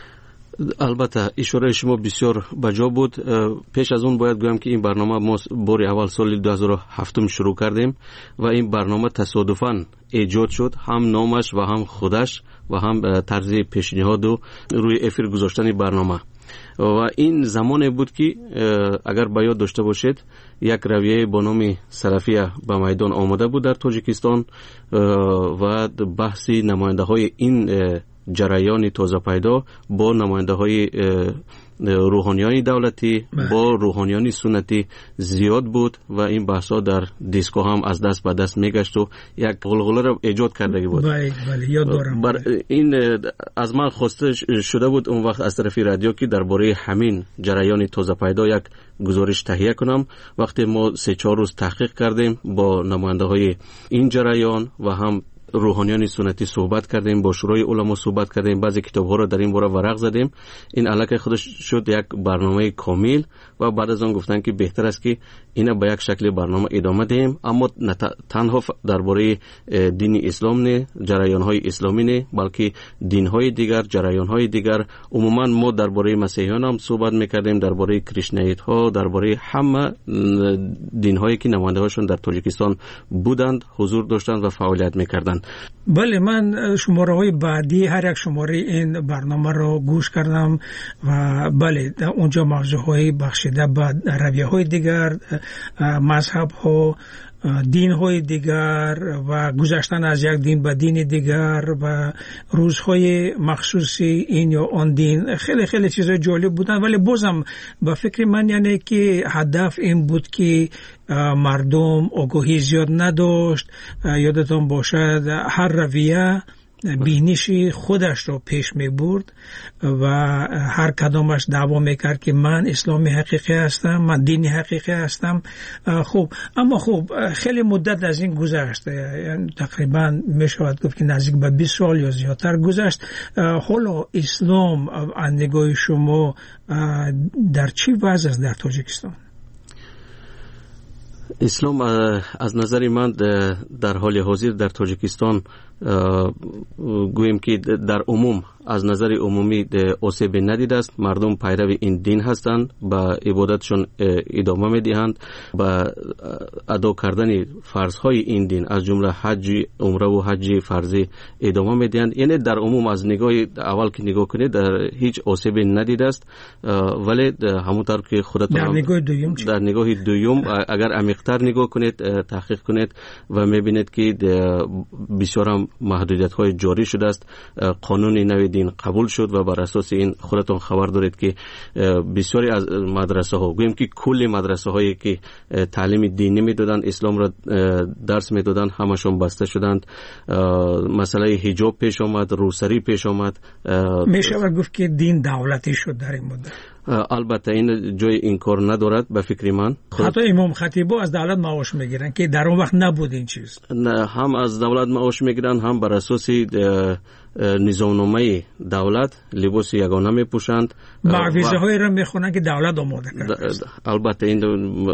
البته اشاره شما بسیار بجا بود. پیش از اون باید گویم که این برنامه ما بار اول سال دو هزار و هفت شروع کردیم و این برنامه تصادفاً ایجاد شد، هم نامش و هم خودش و هم طرز پیشنهاد و روی افیر گذاشتن برنامه. و این زمانی بود که اگر به یاد داشته باشید یک رویه با نام سلفیه به میدان آمده بود در تاجیکستان و بحثی نماینده های این جریان تازه پیدا با نماینده های روحانیان دولتی با روحانیان سنتی زیاد بود و این بحثا در دیسکو هم از دست به دست میگشت و یک غلغله را ایجاد کرده بود. بله بله یاد دارم. بر این از من خواسته شده بود اون وقت از طرف رادیو که درباره همین جریان تازه پیدا یک گزارش تهیه کنم. وقتی ما سه چهار روز تحقیق کردیم با نماینده های این جریان و هم روحانیان سنتی صحبت کردیم، با شورای علما صحبت کردیم، بعضی کتاب‌ها رو در این باره ورق زدیم. این الکی خودش شد یک برنامه کامل و بعد از آن گفتن که بهتر است که اینا به یک شکل برنامه ادامه دهیم، اما تنها درباره دین اسلام نه، جریان‌های اسلامی نه، بلکه دین‌های دیگر، جریان‌های دیگر. عموما ما درباره مسیحیان هم صحبت می‌کردیم، درباره کریشنایت‌ها، درباره همه دین‌هایی که نماینده‌هاشون در تاجیکستان بودند، حضور داشتند و فعالیت می‌کردند. بله، من شماره های بعدی هر یک شماره این برنامه رو گوش کردم و بله اونجا موضوع های بخشیده به رویه های دیگر، مذهب ها، دین های دیگر و گذشتن از یک دین به دین دیگر و روزهای مخصوصی این یا آن دین، خیلی خیلی چیزای جالب بودن. ولی بازم به فکر من یعنی که هدف این بود که مردم آگاهی زیاد نداشت. یادتون باشد هر رویه بینش خودش رو پیش می برد و هر کدامش دعوا میکرد که من اسلامی حقیقی هستم، من دینی حقیقی هستم. خب اما خب خیلی مدت از این گذشت، یعنی تقریبا میشود گفت که نزدیک به بیست سال یا زیادتر گذشت. حالا اسلام از نگاه شما در چی وضع است در تاجیکستان؟ اسلام از نظر من در حال حاضر در تاجیکستان گویم که در عموم از نظر عمومی آسیب ندیده است. مردم پیرو این دین هستند، با عبادتشون ادامه میدهند، با ادا کردن فرضهای این دین از جمله حج، عمره و حج فرضی ادامه میدهند. یعنی در عموم از نگاه اول که نگاه کنید در هیچ آسیب ندیده است. ولی همونطور که خودتون در نگاه دوم در نگاه دوم اگر عمیق‌تر نگاه کنید، تحقیق کنید و میبینید که بسیار محدودیت‌های جاری شده است. قانون نو دین قبول شد و بر اساس این خودتون خبر دارید که بسیاری از مدرسه ها، گویم که کل مدرسه هایی که تعلیم دینی میدادن، اسلام را درس میدادن، همشون بسته شدند. مسئله حجاب پیش آمد، روسری پیش آمد. میشه گفت که دین دولتی شد در این مدت. البته این جای این کار ندارد به فکر من. حتی امام خطیبا از دولت معاش میگیرن که در اون وقت نبود این چیز. نه، هم از دولت معاش میگیرن، هم بر اساس نظامنامه دولت لباس یگانه میپوشند، معویزه های را میخونن که دولت آماده کرده. البته این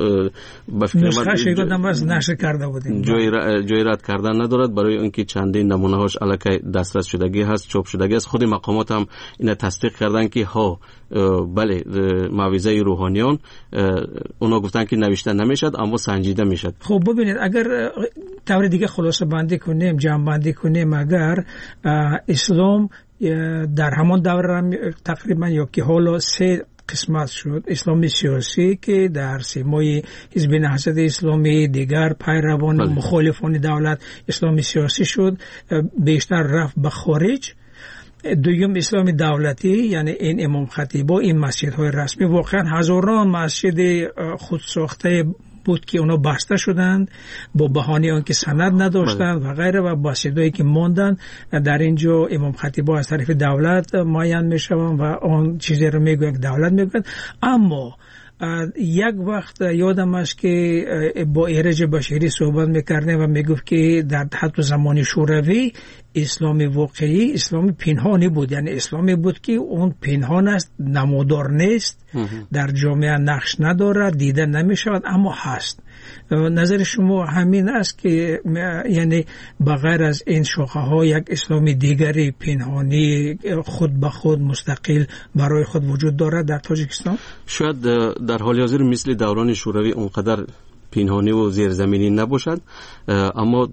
نسخه شیگادم از نشر کرده بودیم، جای رد کردن ندارد، برای اینکه چندین نمونه هاش الکی دسترس شدگی هست، چاپ شدگی است. خود مقامات هم این تصدیق کردن که ها بله معویزه روحانیان اونا گفتن که نوشته نمیشد اما سنجیده میشد. خب ببینید اگر طور دیگه خلاصه بندی کنیم، جمع بندی کنیم، اگر اسلام در همان دوره تقریبا یا که حالا سه قسمت شد، اسلام سیاسی که در سیمای حزب نهضت اسلامی، دیگر پیروان بله. مخالفان دولت اسلام سیاسی شد، بیشتر رفت به خارج. دویم اسلام دولتی، یعنی این امام خطیبا، این مسجدهای رسمی، واقعا هزاران مسجد خودساخته بود که اونا بسته شدند با بهانه آنکه سند نداشتند و غیره، و مسجدایی که ماندن در اینجا امام خطیبا از طرف دولت معین میشوند و آن چیزی رو میگویند که دولت میگوید. اما یک وقت یادم است که با ایرج بشیری صحبت میکردیم و میگفت که در حتی زمان شوروی اسلام واقعی اسلام پنهانی بود، یعنی اسلامی بود که اون پنهان است، نمودار نیست، در جامعه نقش ندارد، دیده نمیشود، اما هست. نظر شما همین است که یعنی بغیر از این شاخه ها یک اسلام دیگری پنهانی خود به خود مستقل برای خود وجود دارد در تاجیکستان؟ شاید در حال حاضر مثل دوران شوروی اونقدر پنهانی و زیرزمینی نباشد، اما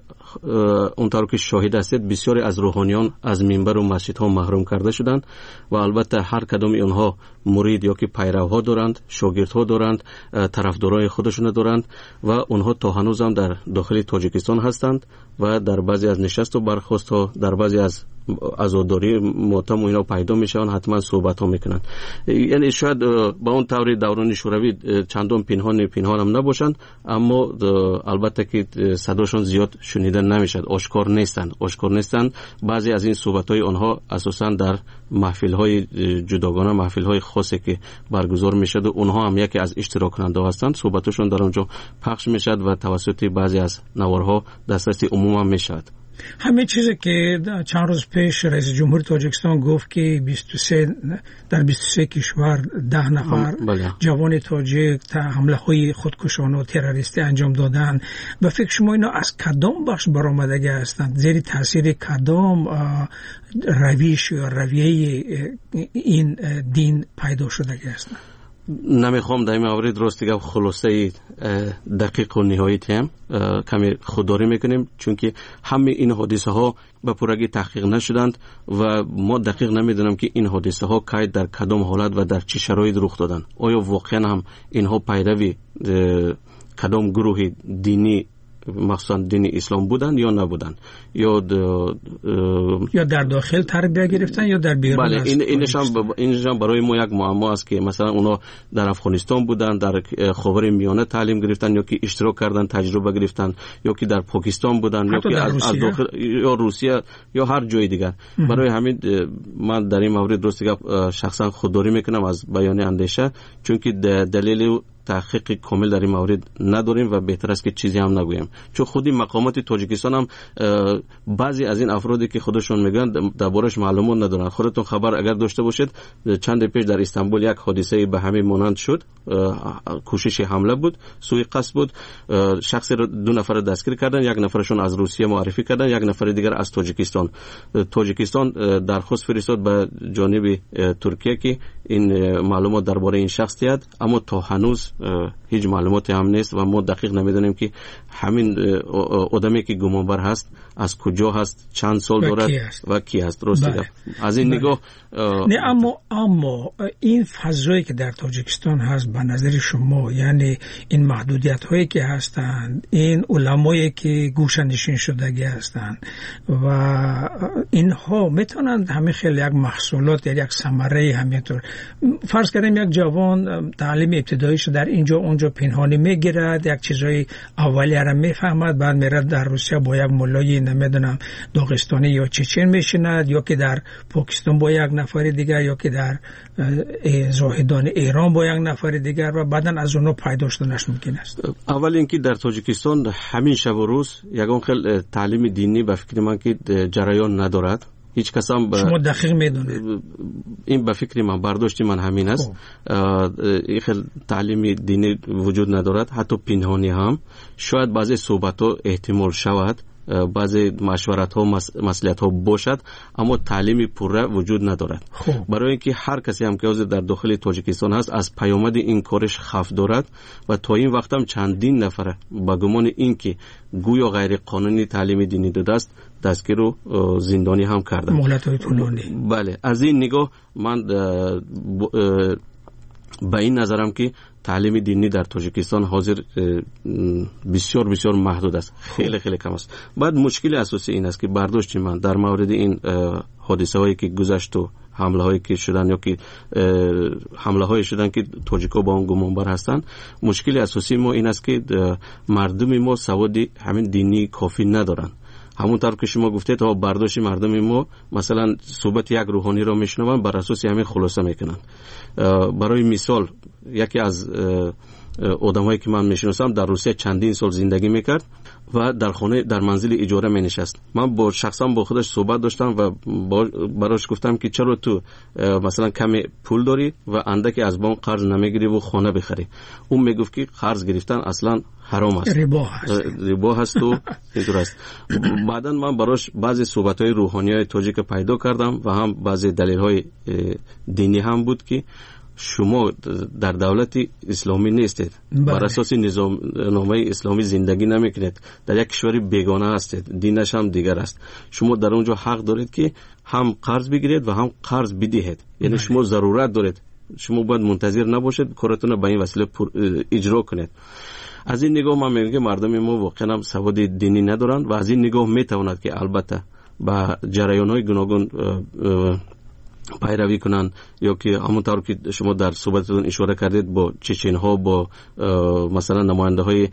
اونطور که شاهد هستید بسیاری از روحانیان از منبر و مسجدها محروم کرده شدند و البته هر کدام اونها مرید یا که پیروها دارند، شاگردها دارند، طرفدارای خودشون دارند و اونها تا هنوز هم در داخل تاجیکستان هستند و در بعضی از نشست و برخاست ها، در بعضی از عزاداری ماتم و اینا پیدا میشن، حتما صحبت ها میکنن. یعنی شاید با اون طور دوران شوروی چندان پنهان پنهان هم نباشند، اما البته که صداشون زیاد شنیده نمیشد، آشکار نیستند آشکار نیستند بعضی از این صحبت های آنها اساسا در محفل های جداگانه، محفل های خاصی که برگزار میشد و اونها هم یکی از اشتراک کننده هستند، صحبتشون در اونجا پخش میشد و توسط بعضی از نوارها دسترسی عموم هم میشد. همه چیزی که چند روز پیش رئیس جمهور تاجیکستان گفت که بیست و سه در بیست و سه کشور ده نفر جوان تاجیک حمله های خودکشانه و تروریستی انجام دادن، و فکر شما اینا از کدام بخش برآمدگی هستند؟ زیر تاثیر کدام رویش یا رویه این دین پیدا شدگی هستند؟ نمیخوام در این مورد راست دیگه خلاصه دقیق و نهایتی هم کمی خودداری میکنیم، چون که همه این حادثه ها به پورگی تحقیق نشدند و ما دقیق نمیدونم که این حادثه ها کی در کدام حالت و در چه شرایط رخ دادن. آیا واقعا هم اینها پیروی کدام گروه دینی مخصوصا دین اسلام بودن یا نبودن، یا یا در داخل تربیت گرفتن یا در بیرون؟ بله، این اینشان اینشان برای ما یک معما است که مثلا اونا در افغانستان بودن، در خاورمیانه تعلیم گرفتن، یا که اشتراک کردن، تجربه گرفتن، یا که در پاکستان بودن، یا که از, از داخل یا روسیه یا هر جای دیگر. برای همین من در این مورد درست شخصا خودداری میکنم از بیان اندیشه، چون که دلیل تحقیق کامل در این مورد نداریم و بهتر است که چیزی هم نگویم، چون خودی مقامات تاجیکستان هم بعضی از این افرادی که خودشون میگن دربارش معلومات ندارن. خودتون خبر اگر داشته باشید چند پیش در استانبول یک حادثه به همین مانند شد، کوشش حمله بود، سوء قصد بود، شخصی رو دو نفر دستگیر کردن، یک نفرشون از روسیه معرفی کردن، یک نفر دیگر از تاجیکستان. تاجیکستان درخواست فرستاد به جانب ترکیه که این معلومات درباره این شخص دهد، اما تا هنوز هیچ معلوماتی هم نیست و ما دقیق نمیدونیم که همین آدمی که گمانبر هست از کجا هست، چند سال دارد و کی هست. درسته؟ بله. از این بله. نگاه نه، اما اما این فضایی که در تاجیکستان هست به نظر شما، یعنی این محدودیت هایی که هستند، این علمایی که گوشه‌نشین شدگی هستند و اینها میتونند همه خیلی یک محصولات یا یک ثمره همینطور، فرض کنیم یک جوان تعلیم ابتداییش در اینجا اونجا پنهانی میگیرد، یک چیزای اولیه را میفهمد، بعد میره در روسیه با یک مولای نمیدونم داغستانی یا چچن میشیند، یا که در پاکستان با یک نفر دیگر، یا که در زاهدان ایران با یک نفر دیگر، و بعدا از اونها پیدا شدنش ممکن است. اول اینکه در تاجیکستان همین شب و روز یگان خیلی تعلیم دینی به فکر من که جریان ندارد، هیچ کس هم شما دقیق میدونید این به فکر من برداشت من همین است. این خیلی تعلیم دینی وجود ندارد، حتی پنهانی هم. شاید بعضی صحبت ها احتمال شود، بعضی مشورت ها مصلحت ها باشد، اما تعلیم پوره وجود ندارد. خوب. برای اینکه هر کسی هم که در داخل تاجیکستان هست از پیامد این کارش خوف دارد و تا این وقت هم چندین نفر با گمان اینکه گویا غیر قانونی تعلیم دینی داده است دستگیر و زندانی هم کردند. مهلت‌های طولانی. بله، از این نگاه من به این نظرم که تعلیم دینی در تاجیکستان حاضر بسیار بسیار محدود است، خیلی خیلی کم است. بعد مشکل اساسی این است که برداشت من در مورد این حادثه هایی که گذشت و حمله هایی که شدن یا که حمله هایی شدن که تاجیکا با اون گمانبر هستند، مشکل اساسی ما این است که مردم ما سواد همین دینی کافی ندارن. همونطور که شما گفتید تا برداشت مردم ما مثلا صحبت یک روحانی را میشنون بر اساس همین خلاصه میکنن. برای مثال یکی از آدمایی که من میشناسم در روسیه چندین سال زندگی میکرد و در خانه در منزل اجاره می نشست. من با شخصا با خودش صحبت داشتم و براش گفتم که چرا تو مثلا کمی پول داری و اندکی از بانک قرض نمیگیری و خانه بخری. اون میگفت که قرض گرفتن اصلا حرام است، ربا هست ربا هست و اینطور است. بعدا من براش بعضی صحبت‌های روحانیای تاجیک پیدا کردم و هم بعضی دلیل‌های دینی هم بود که شما در دولت اسلامی نیستید، بر اساس نظام نامه اسلامی زندگی نمیکنید، در یک کشور بیگانه هستید، دینش هم دیگر است. شما در اونجا حق دارید که هم قرض بگیرید و هم قرض بدهید. یعنی شما ضرورت دارید، شما باید منتظر نباشید کارتون به این وسیله اجرا کنید. از این نگاه من میگم مردم ما واقعا هم سواد دینی ندارند و از این نگاه میتواند که البته با جریان‌های گوناگون پیروی کنن یا که همونطور که شما در صحبتتون اشاره کردید با چچن ها، با مثلا نماینده های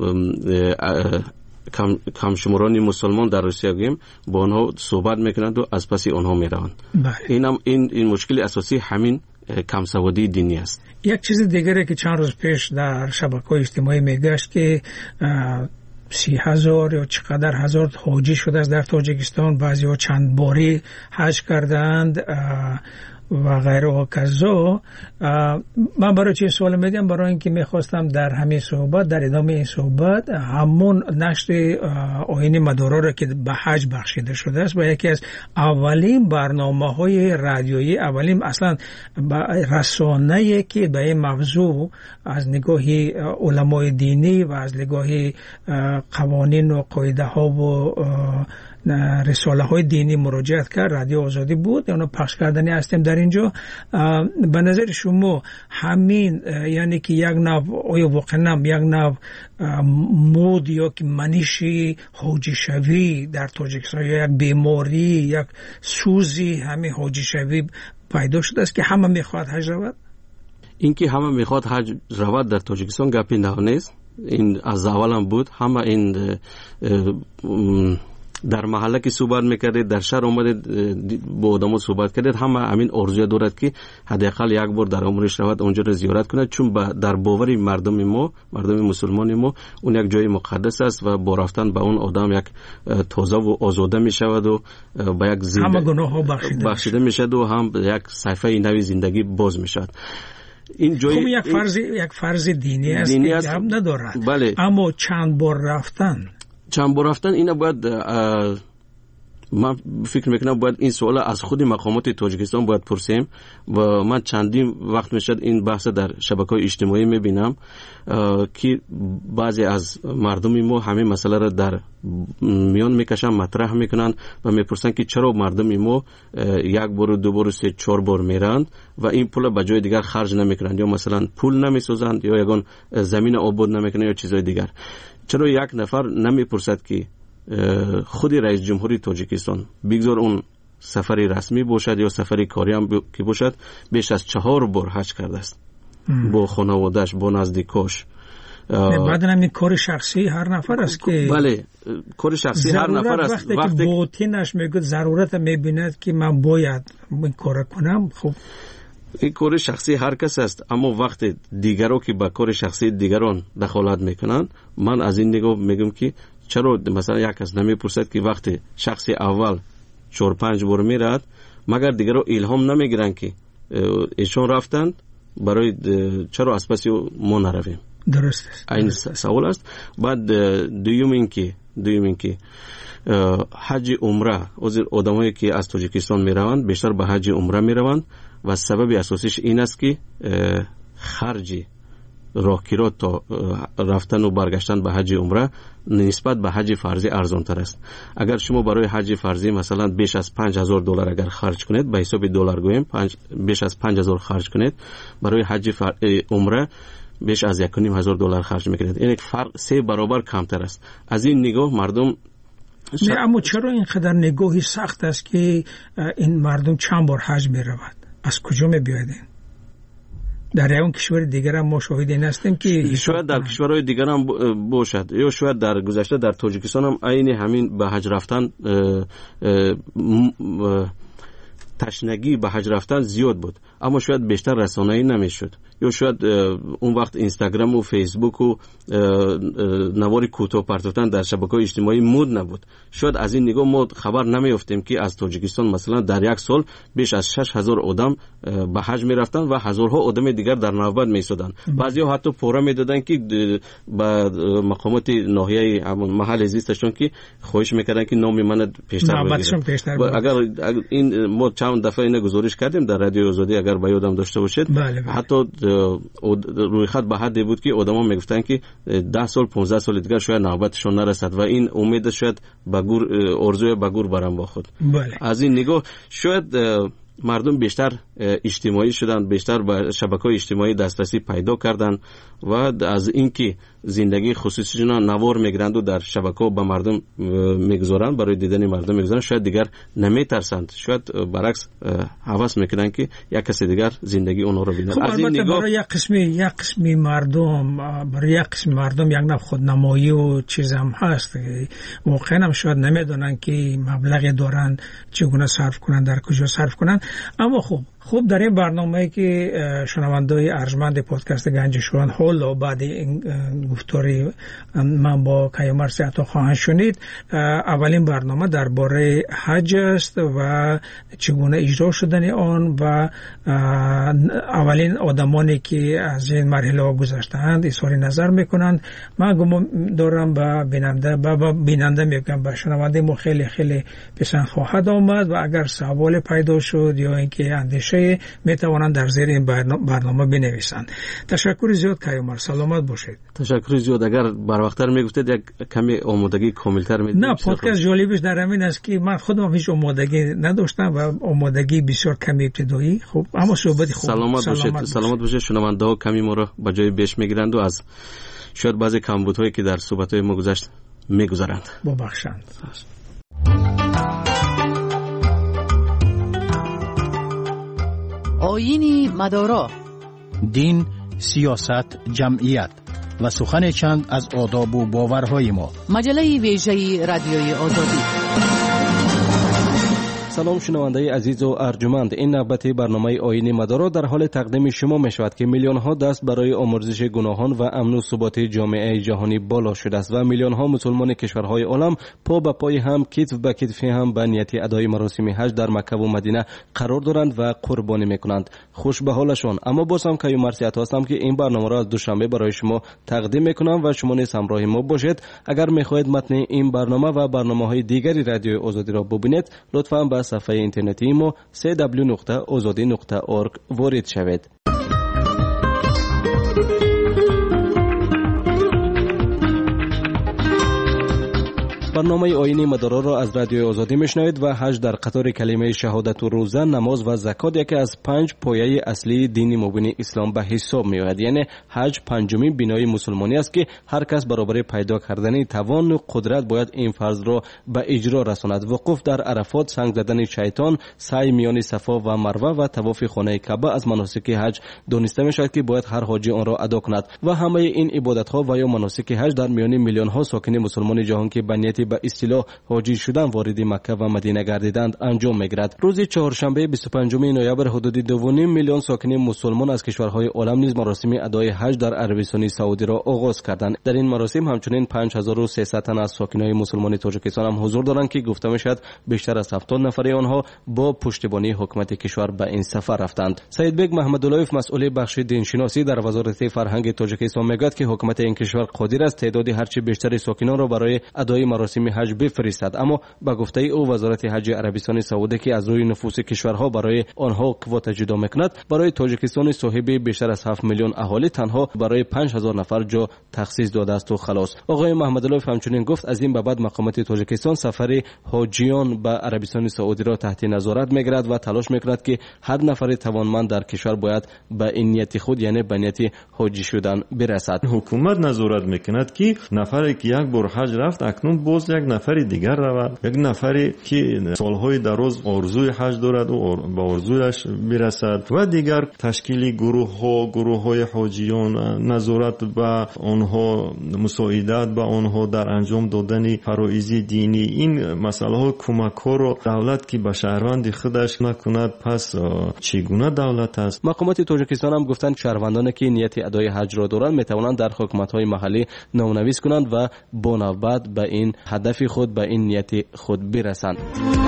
کم کمشمرانی مسلمان در روسیه گیم با آنها صحبت میکنند و از پس آنها میروند. این هم این این مشکل اساسی همین کم سوادی دینی است. یک چیز دیگری که چند روز پیش در شبکه‌های اجتماعی میگشت که سی هزار یا چقدر هزار حاجی شده است در تاجیکستان، بعضی ها چند باری حج کردند و غیره و کذا. من برای چه سوال میدم؟ برای اینکه میخواستم در همین صحبت، در ادامه این صحبت، همون نشر آیین مدارا را که به حج بخشیده شده است و یکی از اولین برنامه های رادیویی، اولین اصلا رسانه‌ای که به این موضوع از نگاه علمای دینی و از نگاه قوانین و قاعده ها و رساله های دینی مراجعت کرد، رادیو آزادی بود. اونو پخش کردنی هستیم در اینجا. به نظر شما همین یعنی که یک نوع آیا واقعا یک نوع مود یا که منشی حاجی شوی در تاجیکستان یا یک بیماری، یک سوزی همین حاجی شوی پیدا شده است که همه میخواد حج رود؟ اینکه همه میخواد حج رود در تاجیکستان گپی نیست. این از اول هم بود. همه این در محله که صحبت میکردید، در شهر اومدید با آدمو صحبت کردید، همه همین آرزوی دارد که حداقل یک بار در عمرش رود اونجا رو زیارت کنه، چون در باور مردم ما، مردم مسلمان ما، اون یک جای مقدس است و با رفتن به اون آدم یک تازه و آزاده میشود و با یک زنده همه گناه ها بخشیده, بخشیده میشد و هم یک صفحه نوی زندگی باز میشد. این جای خب یک فرض یک فرض دینی است دینی که است. جواب ندارد. بله. اما چند بار رفتن چند بار رفتن اینا باید من فکر میکنم باید این سوال از خود مقامات تاجیکستان باید پرسیم و من چندین وقت میشد این بحث در شبکه‌های اجتماعی میبینم که بعضی از مردم ما همین مسئله را در میان میکشن، مطرح میکنن و میپرسن که چرا مردم ما یک بار، دو بار، سه چهار بار میرند و این پول به جای دیگر خرج نمیکنند یا مثلا پول نمیسازند یا یگان زمین آباد نمیکنند یا چیزای دیگر. چرا یک نفر نمیپرسد که خود رئیس جمهوری تاجیکستان بگذار اون سفری رسمی باشد یا سفری کاری هم که باشد بیش از چهار بار حج کرده است با خانواده‌اش، با نزدیکاش. بعدن همین کار شخصی هر نفر است که بله کار شخصی هر نفر است. وقتی, وقتی که باطنش میگه ضرورت میبیند که من باید این کار کنم، خب این کار شخصی هر کس است، اما وقتی دیگران که با کار شخصی دیگران دخالت میکنن، من از این نگاه میگم که چرا مثلا یک کس نمیپرسد که وقتی شخص اول چهار پنج بار میرد مگر دیگر رو الهام نمیگیرن که ایشون رفتند برای چرا از پس ما نرویم. درست است. این سوال است. بعد دوم این که دوم این که حج عمره از آدمایی که از تاجیکستان میروند بیشتر به حج عمره میروند و سبب اساسیش این است که خرجی راهگیرات تا رفتن و برگشتن به حج عمره نسبت به حج فرضی ارزان تر است. اگر شما برای حج فرضی مثلا بیش از پنج هزار دلار اگر خرج کنید، به حساب دلار گویم بیش از پنج هزار خرج کنید، برای حج عمره بیش از یک و نیم هزار دلار خرج میکنید. این فرق سه برابر کمتر است. از این نگاه مردم نه، اما چرا اینقدر نگاهی سخت است که این مردم چند بار حج میروند؟ از کجا میبیاید؟ در اون کشور دیگر هم ما شاهد این هستیم که شاید در کشورهای دیگر هم باشد، یا شاید در گذشته در تاجیکستان هم عین همین به حج رفتن تشنگی به حج رفتن زیاد بود، اما شاید بیشتر رسانه‌ای نمیشد، یا شاید اون وقت اینستاگرام و فیسبوک و نوار کوتاه پرتوتن در شبکه‌های اجتماعی مود نبود. شاید از این نگاه ما خبر نمیافتیم که از تاجیکستان مثلا در یک سال بیش از شش هزار آدم به حج میرفتن و هزارها آدم دیگر در نوبت میایستادن. بعضی‌ها حتی پورا میدادن که به مقامات ناحیه محل زیستشون که خواهش میکردن که نام من پیشتر بگیرن. اگر این ما چند دفعه اینو گزارش کردیم در رادیو آزادی، اگر به یادم داشته باشید، بله بله. حتی روی خط به حدی بود که آدما میگفتن که ده سال پانزده سال دیگر شاید نوبتشون نرسد و این امید شاید به گور ارزوی به گور برام با خود. بله. از این نگاه شاید مردم بیشتر اجتماعی شدن، بیشتر به شبکه‌های اجتماعی دسترسی پیدا کردن و از اینکه زندگی خصوصیشون نوار میگیرند و در شبکه‌ها به مردم میگذارند، برای دیدن مردم میگذارند، شاید دیگر نمیترسند، شاید برعکس هوس میکنن که یک کسی دیگر زندگی اونها رو ببینه. خب از این نگاه برای یک قسمی یک قسمی مردم برای یک قسم مردم یک نوع خودنمایی و چیز هم هست، واقعا هم شاید نمیدونن که مبلغی دارن چگونه صرف کنن، در کجا صرف کنن. اما خب خب در این برنامه‌ای که شنونده‌های ارجمند پادکست گنج شویگان حالا بعد این گفتاری من با کیومرث عطا خواهند شنید، اولین برنامه درباره حج است و چگونه اجرا شدن آن و اولین آدمانی که از این مرحله گذشته‌اند اظهار نظر میکنند. من گمان دارم با بیننده با بیننده میگم با شنونده ما خیلی خیلی پسند خواهد آمد و اگر سوال پیدا شد یا اینکه اندیشه می توانند در زیر این برنامه بنویسند. تشکر زیاد کیومرث، سلامت باشید. تشکر زیاد. اگر بر وقتتر میگفتید یک کمی آمادگی کاملتر میدید. نه، پادکست جالبش در همین است که من خودم هیچ آمادگی نداشتم و آمادگی بسیار کمی ابتدایی. خب اما صحبت خوب. سلامت, سلامت باشید. سلامت باشید. شنونده ها کمی ما را به جای بیش میگیرند و از شاید بعضی کمبودهایی که در صحبت های ما گذشت میگذارند. ببخشند. آیین مدارا، دین، سیاست، جمعیت و سخن چند از آداب و باورهای ما. مجله ویژه رادیوی آزادی. سلام شنونده عزیز و ارجمند، این نوبت برنامه آیین مدارا در حال تقدیم شما می شود که میلیون ها دست برای آمرزش گناهان و امن و ثبات جامعه جهانی بالا شده است و میلیون ها مسلمان کشورهای عالم پا به پای هم، کتف به کتف هم به نیت ادای مراسم حج در مکه و مدینه قرار دارند و قربانی میکنند. خوش به حالشان. اما باز هم کیومرث عطا هستم که این برنامه را از دوشنبه برای شما تقدیم میکنم و شما نیز همراه ما باشید. اگر میخواهید متن این برنامه و برنامه‌های دیگری رادیو آزادی را ببینید، لطفاً به صفحه اینترنتی ما دبلیو دبلیو دبلیو نقطه آزادی نقطه اورگ وارد شوید. برنامه آیین مدارا را از رادیو آزادی میشنوید و حج در قطار کلمه شهادت و روزه، نماز و زکات یکی از پنج پایه اصلی دین مبین اسلام به حساب میآید. یعنی حج پنجمین بنای مسلمانی است که هر کس برابر پیدا کردن توان و قدرت باید این فرض را به اجرا رساند. وقوف در عرفات، سنگ زدن شیطان، سعی میان صفا و مروه و طواف خانه کعبه از مناسک حج دانسته میشود که باید هر حاجی آن را ادا کند و همه این عبادت ها و یا مناسک حج در میان میلیون ها ساکن مسلمان جهان که به نیت به اصطلاح حاجی شدن وارد مکه و مدینه گردیدند انجام میگیرد. روز چهارشنبه بیست و پنجم نوامبر حدود دو و نیم میلیون ساکن مسلمان از کشورهای عالم نیز مراسم ادای حج در عربستان سعودی را آغاز کردند. در این مراسم همچنین پنج هزار و سیصد تن از ساکنان مسلمان تاجیکستان هم حضور دارند که گفته میشد بیشتر از هفتاد نفر آنها با پشتیبانی حکومت کشور به این سفر رفتند. سید بیگ محمداللهیف مسئول بخش دینشناسی در وزارت فرهنگ تاجیکستان میگوید که حکومت این کشور قادر است تعداد هرچه بیشتر ساکنان را برای ادای مراسم حج بفرستد، اما به گفته او وزارت حج عربستان سعودی که از روی نفوس کشورها برای آنها کوتا جدا میکند، برای تاجیکستان صاحب بیشتر از هفت میلیون اهالی تنها برای پنج هزار نفر جا تخصیص داده است و خلاص. آقای محمداللهیف همچنین گفت از این به بعد مقامات تاجیکستان سفر حاجیان به عربستان سعودی را تحت نظارت میگیرد و تلاش میکند که هر نفر توانمند در کشور باید به این نیت خود یعنی به نیت حاجی شدن برسد. حکومت نظارت میکند که نفری که یک بار حج رفت اکنون باز یک نفر دیگر رود، یک نفری که سالهای دراز آرزوی حج دارد و به آرزویش برسد و دیگر تشکیل گروه ها گروه های حاجیان، نظارت به آنها، مساعدت به آنها در انجام دادن فرایض دینی، این مسئله ها کمک ها را دولت که به شهروند خودش نکند پس چگونه دولت است؟ مقامات تاجیکستان هم گفتند شهروندانی که نیت ادای حج را دارند میتوانند در حکومت های محلی نامنویس کنند و با نوبت به این هدف خود به این نیت خود برسند.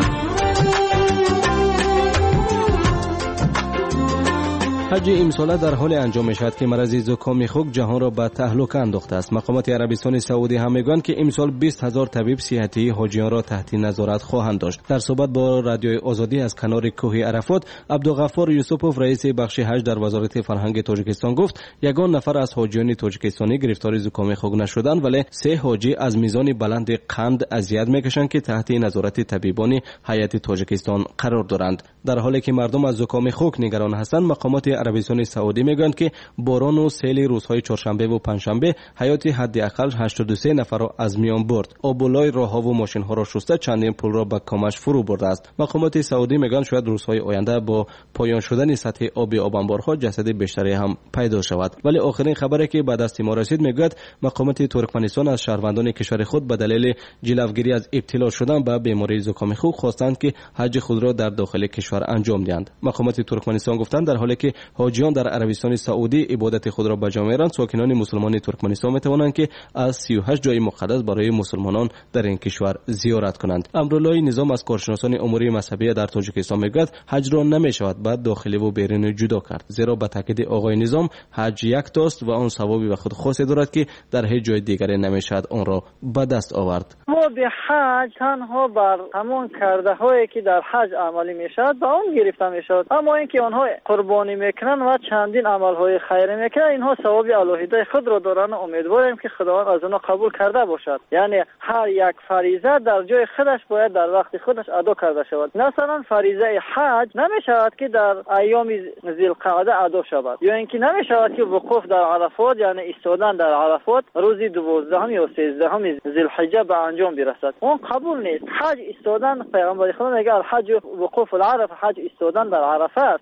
حج امساله در حال انجام می شود که مرض زکام خوک جهان را به تهلکه انداخته است. مقامات عربستان سعودی هم میگویند که امسال بیست هزار طبیب صحتی حاجیان را تحت نظارت خواهند داشت. در صحبت با رادیوی آزادی از کنار کوه عرفات، عبدالغفار یوسفوف رئیس بخش حج در وزارت فرهنگ تاجیکستان گفت یگان نفر از حاجیان تاجیکستانی گرفتار زکام خوک نشدند، ولی سه حاجی از میزان بلند قند اذیت میکشند که تحت نظارت طبیبان هیئت تاجیکستان قرار دارند. در حالی که مردم از زکام خوک نگران هستند، مقامات عربستان سعودی میگویند که باران و سیل روزهای چهارشنبه و پنجشنبه حیات حداقل هشتاد و سه نفر را از میان برد. آبولای راهها و ماشین ها را شسته چندین پل را به کامش فرو برده است. مقامات سعودی میگویند شاید روزهای آینده با پایان شدن سطح آب آبانبارها جسد بیشتری هم پیدا شود. ولی آخرین خبری که به دست ما رسید میگوید مقامات ترکمنستان از شهروندان کشور خود به دلیل جلوگیری از ابتلا شدن به بیماری زکام خوک خواستند که حج خود را در داخل کشور انجام دهند. مقامات ترکمنستان گفتند در حالی که حاجیان در عربستان سعودی عبادت خود را به جا می‌آورند، ساکنان مسلمان ترکمنستان می‌توانند که از سی و هشت جای مقدس برای مسلمانان در این کشور زیارت کنند. امرالله نظام از کارشناسان امور مذهبی در تاجیکستان میگوید حج را نمی‌شود بعد داخلی و بیرونی جدا کرد، زیرا به تاکید آقای نظام حج یک تاست و آن ثوابی به خود خاصی دارد که در هیچ جای دیگری نمی‌شود آن را به دست آورد. ثواب حج تنها بر همان کرده هایی که در حج عملی می‌شود به آن گرفته می‌شود، اما اینکه آنها قربانی میکنن و چندین عملهای خیری میکنن اینها ثواب الهیده خود را دارن. امیدواریم که خداوند از آنها قبول کرده باشد. یعنی هر یک فریضه در جای خودش باید در وقت خودش ادا کرده شود. مثلا فریضه حج نمیشود که در ایام ذوالقعده ادا شود، یا اینکه نمیشود که وقوف در عرفات یعنی ایستادن در عرفات روز دوازدهم یا سیزدهم ذوالحجه به انجام برسد. اون قبول نیست. حج ایستادن، پیغمبر خدا میگه الحج وقوف العرفه، حج ایستادن در عرفه است.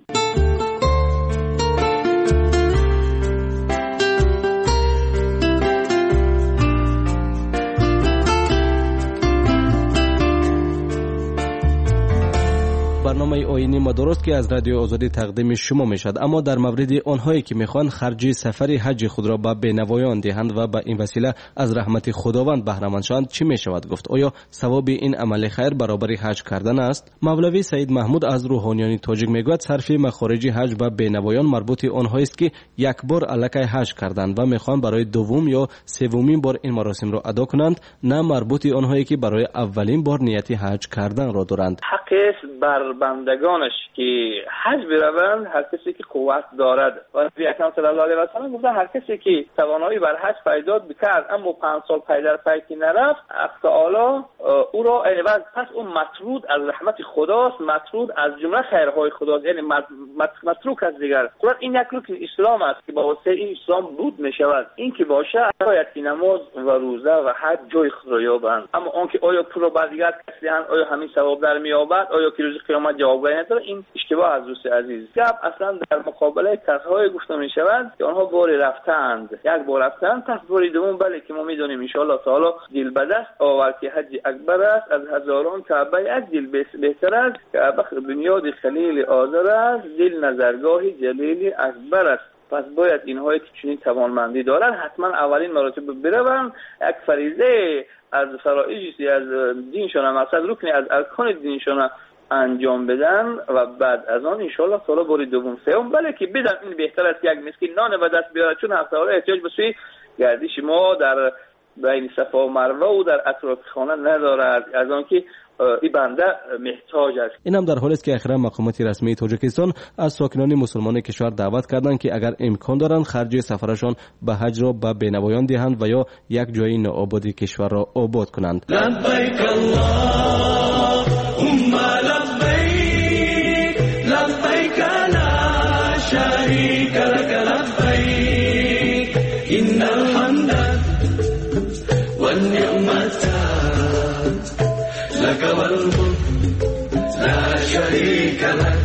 برنامه آیینی ما درست که از رادیو آزادی تقدیم شما میشد، اما در مورد آنهایی که میخوان خرج سفر حج خود را به بینوایان دهند و به این وسیله از رحمت خداوند بهره مند شوند چی میشود گفت؟ آیا ثواب این عمل خیر برابر حج کردن است؟ مولوی سید محمود از روحانیان تاجیک میگوید صرف مخارج حج به بینوایان مربوط آنهایی است که یک بار الکی حج کردند و میخوان برای دوم یا سومین بار این مراسم را ادا کنند، نه مربوط آنهایی که برای اولین بار نیت حج کردن را دارند. حقش بر بندگانش که حج بروند، هر کسی که قوت دارد. و نبی اکرم صلی الله علیه و سلم گفته هر کسی که توانایی بر حج پیدا بکرد اما پنج سال پی در پی که نرفت، تعالی او را عوض پس اون مطرود از رحمت خداست، مطرود از جمله خیرهای خداست، یعنی متروک از دیگر. قرآن این یک رکن اسلام است که با واسطه این اسلام بود می شود. این که باشه باید که نماز و روزه و حج جای خود را یابند. اما آن که آیا پول را بعد دیگر کسی آیا همین ثواب در می‌یابد، آیا که روز قیامت جواب نداره. این اشتباه از دوست عزیز. گپ اصلا در مقابله کسایی گفته می شود که آنها باری رفتند، یک بار رفتند، پس باری دوم بله که ما میدونیم ان شاء الله تعالی دل به دست آورد که حج اکبر است، از هزاران کعبه یک دل بهتر است. کعبه بنیاد خلیل آذر است، دل نظرگاه جلیل اکبر است. پس باید اینهایی که چنین توانمندی دارن حتما اولین مراتب بروند، یک فریضه از فرائضی از دینشون، مثلا رکنی از ارکان دینشون انجام بدن و بعد از آن ان شاء الله تعالی بار دوم سوم بله که بدن. این بهتر است که یک مسکین نان به دست بیاره، چون هفته ها احتیاج به سوی گردش ما در بین صفا و مروه و در اطراف خانه ندارد، از آن که این بنده محتاج است. این هم در حالی است که اخیرا مقامات رسمی تاجیکستان از ساکنان مسلمان کشور دعوت کردند که اگر امکان دارند خرج سفرشان به حج را به بینوایان دهند و یا یک جای نوآباد کشور را آباد کنند. لبیک اللهم لبیک لبیک لا شریک لک لبیک ان الحمد والنعمت لك والملك لا شريك لك.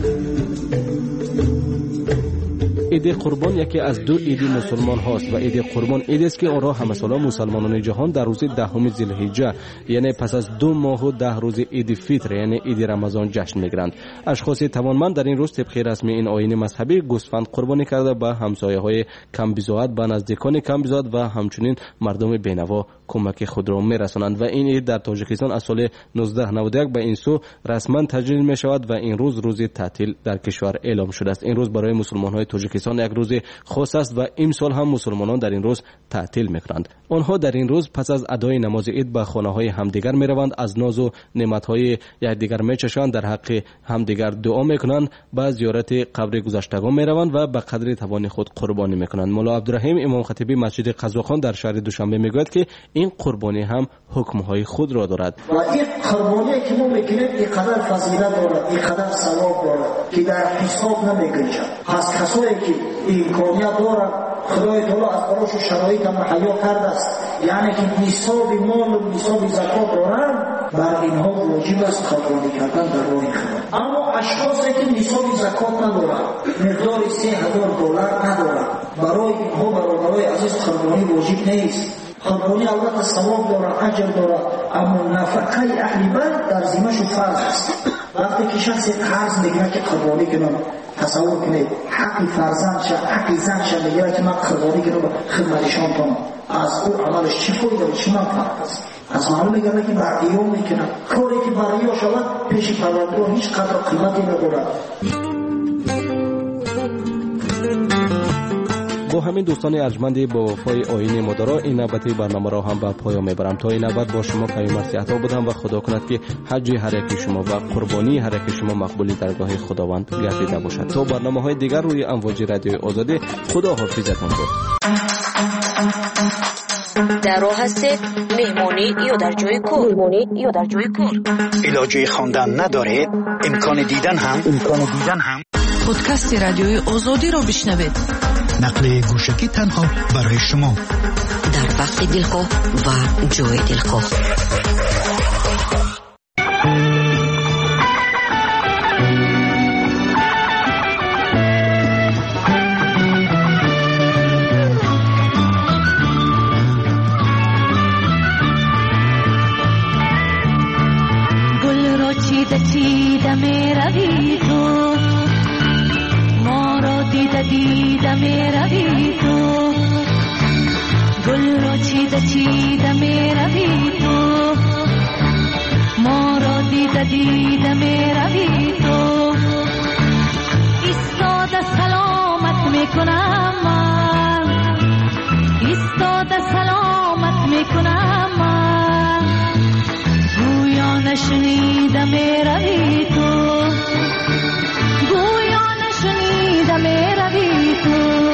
عید قربان یکی از دو عید مسلمان هاست و عید قربان عید است که آن را همه ساله مسلمانان جهان در روز دهم ذوالحجه یعنی پس از دو ماه و ده روز عید فطر یعنی عید رمضان جشن میگیرند. اشخاص توانمند در این روز طبق رسمی این آیین مذهبی گوسفند قربانی کرده به همسایه‌های کم بضاعت، به نزدیکان کم بضاعت و همچنین مردم بینوا کمک خود را میرسانند و این عید در تاجیکستان از سال نوزده نود و یک به این سو رسما تجلیل می شود و این روز روز تعطیل در کشور اعلام شده است. این روز برای مسلمان های تاجیکستان یک روز خاص است و امسال هم مسلمانان در این روز تعطیل میکنند. آنها در این روز پس از ادای نماز عید به خانه های همدیگر میروند، از ناز و نعمت های یکدیگر میچشند، در حق همدیگر دعا میکنند، به زیارت قبر گذشتگان میروند و به قدر توان خود قربانی میکنند. مولا عبدالرحیم امام خطیبی مسجد قزاقان در شهر دوشنبه میگوید که این قربانی هم حکمهای خود را دارد و این قربانی که ما میکنیم اینقدر فضیلت دارد، اینقدر ثواب دارد که در حساب نمیگنجد. پس کسایی که امکانیت دارد خدای تعالی از براشون شرایط مهیا کرده است، یعنی که نصاب مال و نصاب زکات دارند، بر اینها واجب است قربانی کردن در راه خدا. اما اشخاصی که نصاب زکات ندارند، مقدار سه هزار دلار ندارند، برای اینها برای عزیز قربانی واجب نیست. قربانی البته ثواب دارد، اجر دارد، اما نفقه اهل بیت در ذمه‌شون فرض است. وقتی که شخص قرض میگیره که قربانی کنم، تصور کنید حق فرزندش، حق زنش میگیره که من قربانی کنم خدمتشان کنم، از او عملش چی فایده و چی منفعت است؟ از معلوم میگه که بر ایام میکنه، کاری که بر ایام شود پیش پروردگار هیچ قدر قیمتی ندارد. با همین دوستان ارجمند با وفای آیین مدارا این نوبتی برنامه را هم به پایان میبرم. تا این نوبت با شما کمی مرسی عطا بودم و خدا کند که حج هر یک شما و قربانی هر یک شما مقبولی درگاه خداوند گردیده باشد. تا برنامه های دیگر روی امواج رادیوی آزادی، خدا حافظتون بود. در راه هستید مهمانی یا در جای کار، مهمانی یا در جای کار، علاجه خواندن ندارید، امکان دیدن هم امکان دیدن هم پادکست رادیوی آزادی را بشنوید. نقل گوشکی تنها برای شما در وقت دلخواه و جای دلخواه. گل را چیده چیده می روی تو، ما را دیده دیده می روی تو، گل را چیده چیده می روی تو، ما را دیده دیده می روی تو. ایستاده سلامت می کنم من، ایستاده سلامت می کنم من، گویا نشنیده می روی تو، گویا نشنیده می روی تو.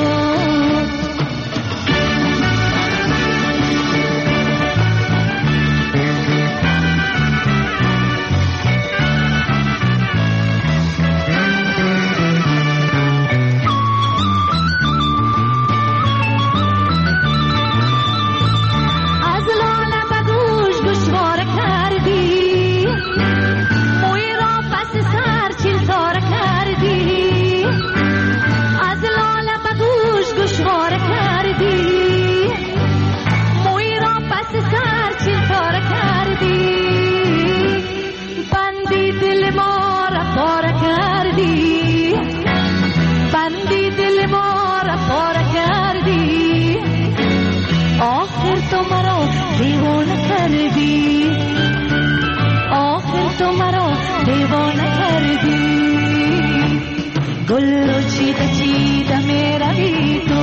کردی آخر تو مرا دیوانه کردی گل و چیده چیده می روی تو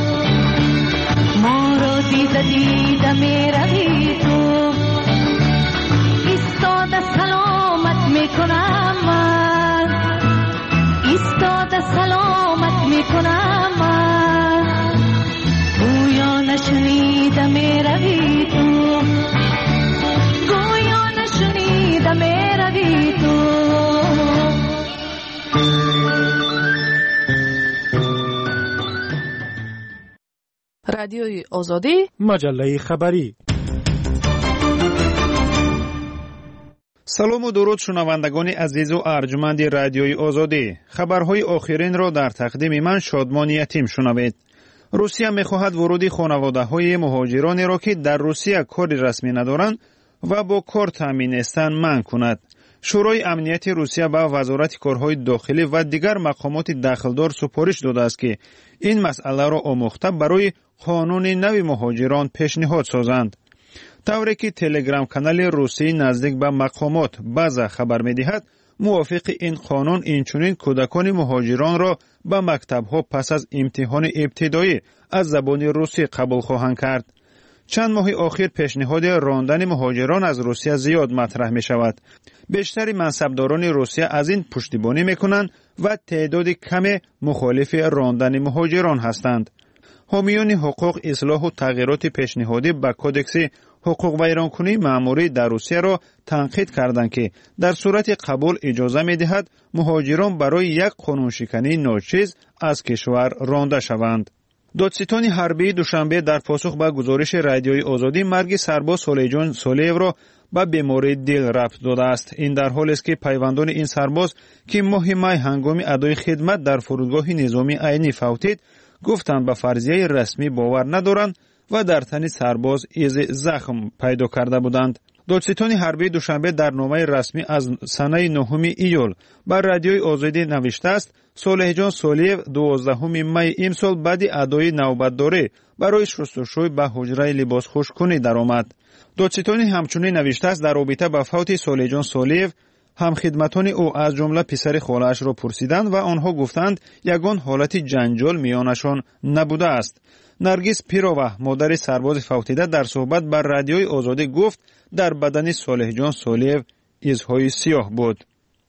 ما رو دیده دیده می روی تو ایستاده سلامت می کنم من ایستاده سلامت می کنم من گویا نشنیده می روی تو گویا نشنیده می روی تو رادیوی آزادی مجله خبری. سلام و درود شنوندگان عزیز و ارجمند رادیوی آزادی. خبرهای آخرین را در تقدیم من شادمان یتیم شنوید. روسیه می‌خواهد ورود خانواده‌های مهاجرانی را که در روسیه کاری رسمی ندارند و با کار تامین هستند منع کند. شورای امنیت روسیه به وزارت کارهای داخلی و دیگر مقامات دخلدار سپارش داده است که این مسئله را آموخته برای قانون نو مهاجران پیشنهاد سازند. طوری که تلگرام کانال روسی نزدیک به مقامات بعض خبر می‌دهد، موافق این قانون اینچنین کودکان مهاجران را به مکتب‌ها پس از امتحان ابتدایی از زبان روسی قبول خواهند کرد. چند ماه اخیر پیشنهاد راندن مهاجران از روسیه زیاد مطرح می شود. بیشتر منصبداران روسیه از این پشتیبانی می کنند و تعداد کم مخالف راندن مهاجران هستند. حامیان حقوق اصلاح و تغییرات پیشنهادی به کودکس حقوق ویرانکنی مأموری در روسیه را تنقید کردند که در صورت قبول اجازه می دهد مهاجران برای یک قانون شکنی ناچیز از کشور رانده شوند. دادستان حربی دوشنبه در پاسخ به گزارش رادیوی آزادی مرگ سرباز سولیجان سولیو را به بیماری دل ربط داده است. این در حالی است که پیوندان این سرباز که ماه می هنگام ادای خدمت در فرودگاه نظامی عینی فوتید گفتند به فرضیه رسمی باور ندارند و در تن سرباز ایز زخم پیدا کرده بودند. دادستان حربی دوشنبه در نامه رسمی از سنه نهم ایول بر رادیوی آزادی نوشته است سولیجان سولیو دوازدهم می امسال بعد ادای نوبتداری برای شستشوی به حجره لباس خشک‌کنی درآمد. دادستان همچنین نوشته است در رابطه با فوت سولیجان سولیو همخدمتان او از جمله پسر خاله‌اش را پرسیدند و آنها گفتند یگان حالت جنجال میانشان نبوده است. نرگس پیروه مادر سرباز فوتیده در صحبت بر رادیوی آزادی گفت در بدن سولیجان سولیو ایزهای سیاه بود.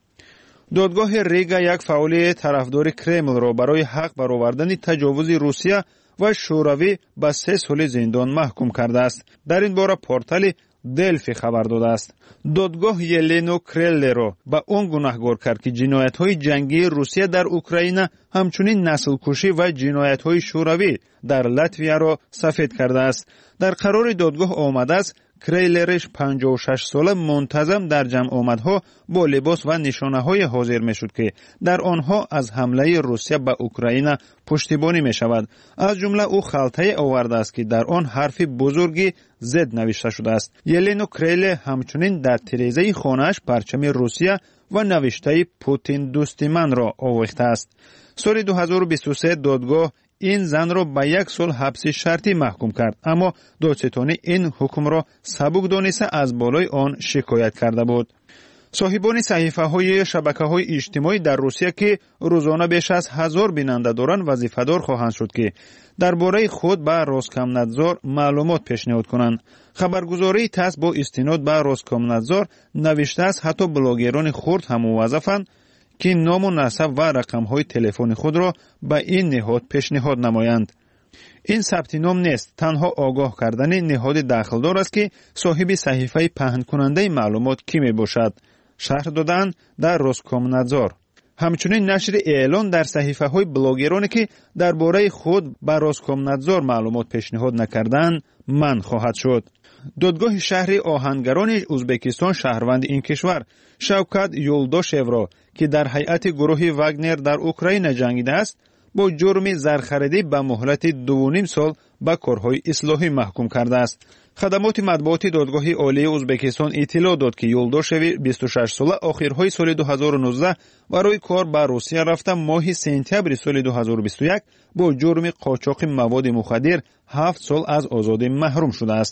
دادگاه ریگا یک فعال طرفدار کرمل را برای حق برآوردن تجاوز روسیه و شوروی به سه سال زندان محکوم کرده است. در این باره پورتال دلفی خبر داده است. دادگاه یلنو کرلل را به اون گناهکار کرد که جنایت‌های جنگی روسیه در اوکراین همچنین نسل‌کشی و جنایت‌های شوروی در لاتویا را سفید کرده است. در قرار دادگاه آمده است کریلرش پنجاه و شش ساله منتظم در جمع آمدها با لباس و نشانه‌های حاضر می‌شد که در آنها از حمله روسیه به اوکراین پشتیبانی می‌شود. از جمله او خلطه آورده است که در آن حرف بزرگی زد نوشته شده است. یلنو کریل همچنین در تریزه خانه‌اش پرچم روسیه و نوشته پوتین دوست من را آویخته است. سال دو هزار و بیست و سه دادگاه این زن را به یک سال حبس شرطی محکوم کرد، اما دادستان این حکم را سبک دانسته از بالای آن شکایت کرده بود. صاحبان صحیفه‌های شبکه‌های اجتماعی در روسیه که روزانه بیش از هزار بیننده دارند وظیفه‌دار خواهند شد که درباره خود به روسکمنادزور معلومات پیشنهاد کنند. خبرگزاری تاس با استناد به روسکمنادزور نوشته است حتی بلاگران خرد هم موظفند که نام و نسب و رقم‌های تلفن خود را به این نهاد پیشنهاد نمایند. این ثبت نام نیست، تنها آگاه کردن نهاد داخلدار است که صاحب صحیفه پهن کننده معلومات کی می باشد. شرح دادن در روسکمنادزور. همچنین نشر اعلان در صحیفه های بلاگرانی که درباره خود به روسکمنادزور معلومات پیشنهاد نکردند منع خواهد شد. دادگاه شهر آهنگران ازبکستان شهروند این کشور شوکت یولداشев را که در هیئت گروه واگنر در اوکراین جنگیده است با جرم زرخریدی به مهلت دو و نیم سال به کارهای اصلاحی محکوم کرده است. خدمات مطبوعاتی دادگاه عالی ازبکستان اطلاع داد که یولداشев بیست و شش ساله آخرهای سال دو هزار و نوزده برای کار به روسیه رفته ماه سپتامبر سال دو هزار و بیست و یک با جرم قاچاق مواد مخدر هفت سال از آزادی محروم شده است.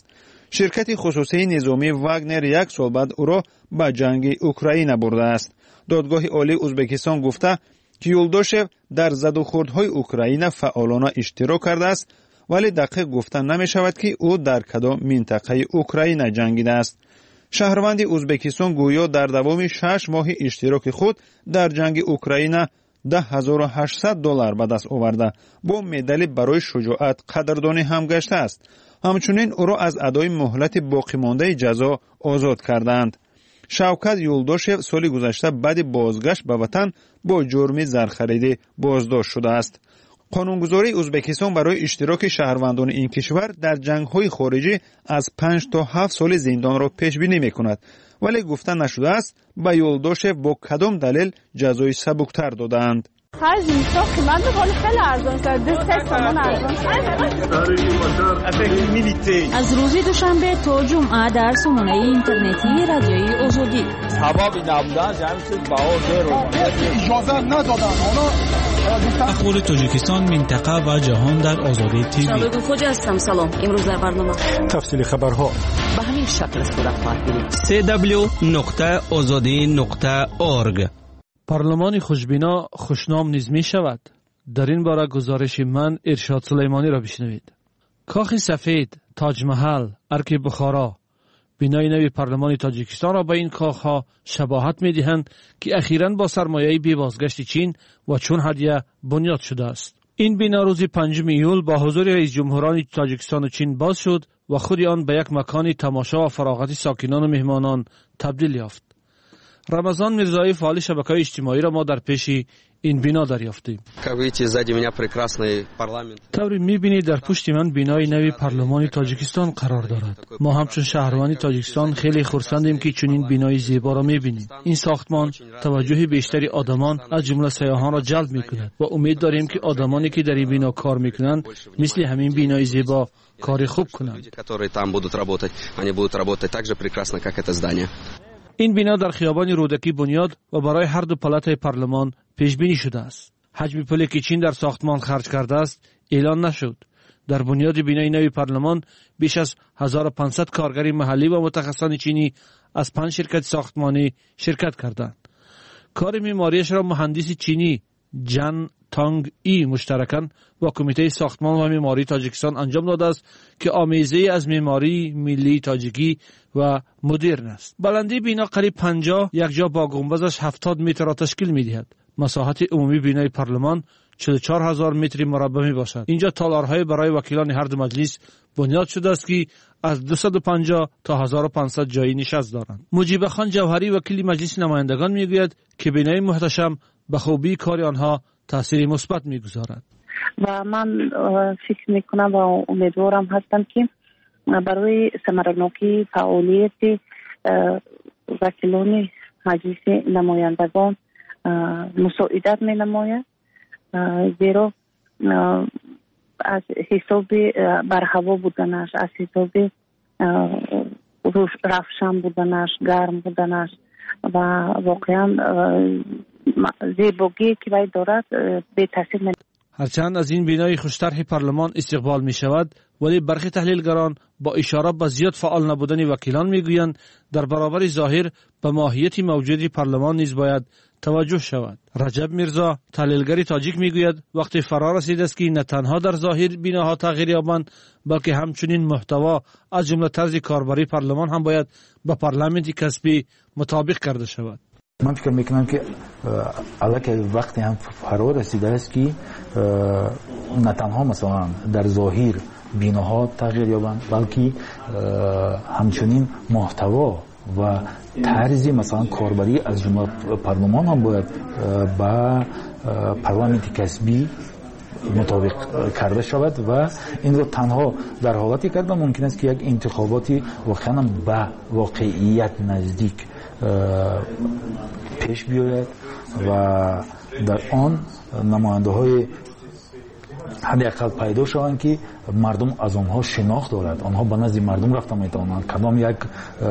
شرکت خصوصی نظامی واگنر یک سال بعد او را به جنگ اوکراین برده است. دادگاه عالی ازبکستان گفته که یولداشف در زدوخوردهای اوکراین فعالانه اشتراک کرده است، ولی دقیق گفته نمی شود که او در کدام منطقه اوکراین جنگیده است. شهروند ازبکستان گویا در دوام شش ماه اشتراک خود در جنگ اوکراین ده هزار و هشتصد دلار به دست آورده، با مدال برای شجاعت قدردانی هم گشته است. همچنین او را از ادای مهلت باقی مانده جزا آزاد کردند. شوکت یولداشف سال گذشته بعد بازگشت به وطن با جرم زرخرید بازداشت شده است. قانونگذاری ازبکستان برای اشتراک شهروندان این کشور در جنگ‌های خارجی از پنج تا هفت سال زندان را پیش بینی می‌کند، ولی گفته نشده است به یولداشف با کدام دلیل جزای سبکتر دادند. از روز دوشنبه تا جمعه در سامانه اینترنتی رادیوی آزادی. اخبار تاجیکستان، منطقه و جهان در آزادی تیوی. شبکه خوجا هستم. سلام. امروز در برنامه تفصیل خبرها به همین شکل صورت خواهد گرفت. سی دبلیو نقطه آزادی نقطه اورگ. پارلمان خوشبینا خوشنام نیز می شود. در این باره گزارش من ارشاد سلیمانی را بشنوید. کاخ سفید، تاج محل، ارک بخارا، بینای نوی پارلمان تاجیکستان را به این کاخها شباهت می دهند که اخیراً با سرمایه بی بازگشت چین و چون هدیه بنیاد شده است. این بنا روز پنجم ایول با حضور رئیس جمهوران تاجیکستان و چین باز شد و خود آن به یک مکان تماشا و فراغت ساکنان و مهمانان تبدیل یافت. رمضان میرزایی فعال شبکه‌های اجتماعی را ما در پیش این بنا دریافتیم. طوری می‌بینید در پشت من بینای نوی پارلمان تاجیکستان قرار دارد. ما همچون شهروان تاجیکستان خیلی خرسندیم که چنین بینای زیبا را می‌بینیم. این ساختمان توجه بیشتری آدمان از جمله سیاحان را جلب می‌کند و امید داریم که آدمانی که در این بنا کار می‌کنند مثل همین بینای زیبا کار خوب کنند. این بنا در خیابان رودکی بنیاد و برای هر دو پلات پارلمان پیش بینی شده است. حجم پولی که چین در ساختمان خرج کرده است اعلان نشد. در بنیاد بنای نوی پارلمان بیش از هزار و پانصد کارگر محلی و متخصصان چینی از پنج شرکت ساختمانی شرکت کردند. کار معماریش را مهندس چینی جان تانگ ای مشترکاً با کمیته ساختمان و معماری تاجیکستان انجام داده است که آمیزه از معماری ملی تاجیکی و مدرن است. بلندی بنا قریب پنجاه، یک جا با گنبدش هفتاد متر را تشکیل می‌دهد. مساحت عمومی بنای پارلمان چهل و چهار هزار متر مربع میباشد. اینجا تالارهای برای وکیلان هر دو مجلس بنیاد شده است که از دویست و پنجاه تا هزار و پانصد جایی نشست دارند. مجیب خان جوهری وکیل مجلس نمایندگان میگوید که بنای محتشم به خوبی کار آنها تاثیر مثبت میگذارد. و من فکر میکنم و امیدوارم هستم که برای ثمرناکی فعالیت وکیلان مجلس نمایندگان مساعدت می نماید، زیرا از حساب برهوا بودنش، از حساب روشن بودنش، گرم بودنش و واقعا زیبایی که باید دارد به تاثیر می. هرچند از این بنای خوشطرح پارلمان استقبال می شود، ولی برخی تحلیلگران با اشاره به زیاد فعال نبودن وکیلان می گویند در برابر ظاهر به ماهیت موجود پارلمان نیز باید توجه شود. رجب میرزا تحلیلگر تاجیک می گوید وقتی فرا رسیده است که نه تنها در ظاهر بناها تغییر یابند بلکه همچنین محتوا از جمله طرز کاربری پارلمان هم باید با پارلمانت کسبی مطابق کرده شود. من فکر میکنم که الکی وقتی هم فرا رسیده است که نه تنها مثلا در ظاهر بناها تغییر یابند بلکه همچنین محتوا و طرز مثلا کاربری از جمله پارلمان هم باید با پارلمانت کسبی مطابق کرده شود و این رو تنها در حالتی کرده ممکن است که یک انتخاباتی واقعا به واقعیت نزدیک پیش بیاید و در آن نماینده های حداقل پیدا شوند که مردم از آنها شناخت دارد، آنها به نزد مردم رفته میتوانند کدام یک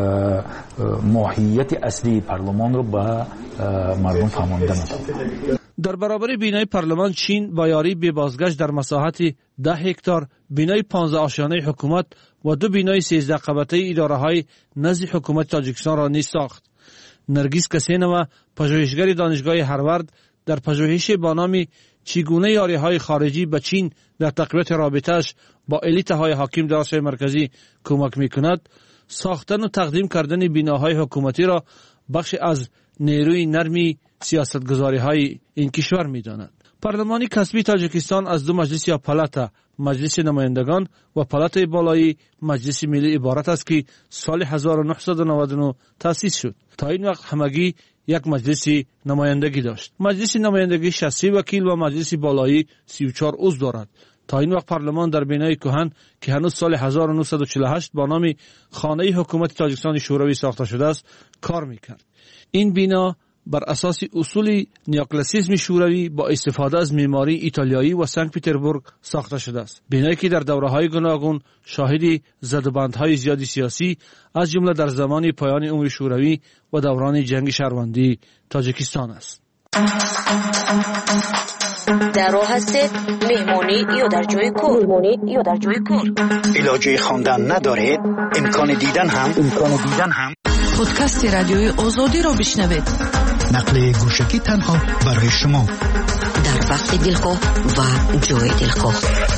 ماهیت اصلی پارلمان رو به مردم فهمانده میتوانند. در برابر بینای پارلمان چین با یاری به بازگشت در مساحت ده هکتار بینای پانزده آشیانه حکومت و دو بینای سیزده قبطه اداره های نزد حکومت تاجیکستان را نیز ساخت. نرگیس کسینووا پژوهشگر دانشگاه هاروارد در پژوهش با نام چگونه یاری های خارجی به چین در تقویت رابطه‌اش با الیت های حاکم در آسیای مرکزی کمک میکند، ساختن و تقدیم کردن بیناهای حکومتی را بخش از نیروی نرمی سیاستگذاری های این کشور می‌داند. پارلمان کسبی تاجیکستان از دو مجلس یا پالاتا، مجلس نمایندگان و پالاتای بالایی مجلس ملی عبارت است که سال هزار و نهصد و نود و نه تأسیس شد. تا این وقت همگی یک مجلس نمایندگی داشت. مجلس نمایندگی شصت وکیل و مجلس بالایی سی و چهار عضو دارد. تا این وقت پارلمان در بینای کهن که هنوز سال هزار و نهصد و چهل و هشت با نام خانه حکومت تاجیکستان شوروی ساخته شده است کار میکرد. این بنا بر اساس اصول نیوکلاسیسم شوروی با استفاده از معماری ایتالیایی و سنت پترزبورگ ساخته شده است. بنایی که در دوره‌های گوناگون شاهد زدوبندهای زیادی سیاسی از جمله در زمان پایان عمر شوروی و دوران جنگ شهروندی تاجیکستان است. در راه هستید مهمانی یا در جای کار مهمانی یا در جای کار علاجه خواندن ندارید امکان دیدن هم امکان دیدن هم پادکست رادیوی آزادی را بشنوید. نقل گوشکی تنها برای شما در وقت دلخواه و جای دلخواه.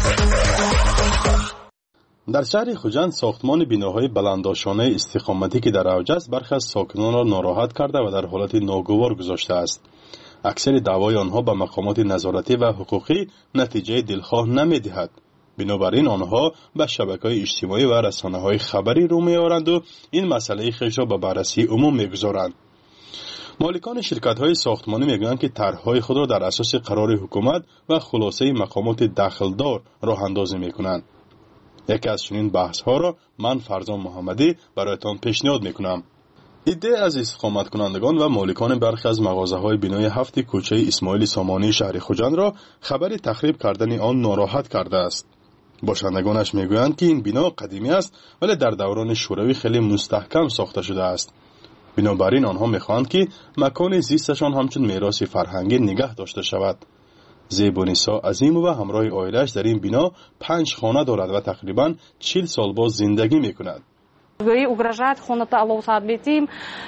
در شهر خوجند ساختمان بیناهای بلندآشانه استقامتی که در اوج است برخی از ساکنان را ناراحت کرده و در حالت ناگوار گذاشته است. اکثر دعوای آنها به مقامات نظارتی و حقوقی نتیجه دلخواه نمی‌دهد. بنابراین آنها به شبکه‌های اجتماعی و رسانه‌های خبری رو می‌آورند و این مسئله خویش را به بررسی عموم می‌گذارند. مالکان شرکت‌های ساختمانی می‌گویند که طرح‌های خود را در اساس قرار حکومت و خلاصه مقامات دخلدار راه اندازی می‌کنند. یکی از چنین بحث‌ها را من فرزان محمدی برایتان پیشنهاد می‌کنم. ایده از استقامت کنندگان و مالکان برخی از مغازه‌های بینای هفت کوچه اسماعیل سامانی شهر خوجند را خبر تخریب کردن آن ناراحت کرده است. باشندگانش میگویند که این بنا قدیمی است ولی در دوران شوروی خیلی مستحکم ساخته شده است. بنابراین آنها میخواهند که مکان زیستشان همچون میراث فرهنگی نگه داشته شود. زیبونیسا عظیم و همراه عائله‌اش در این بنا پنج خانه دارد و تقریباً چهل سال باز زندگی میکند. گویی угрожает خونتا алов сад бетим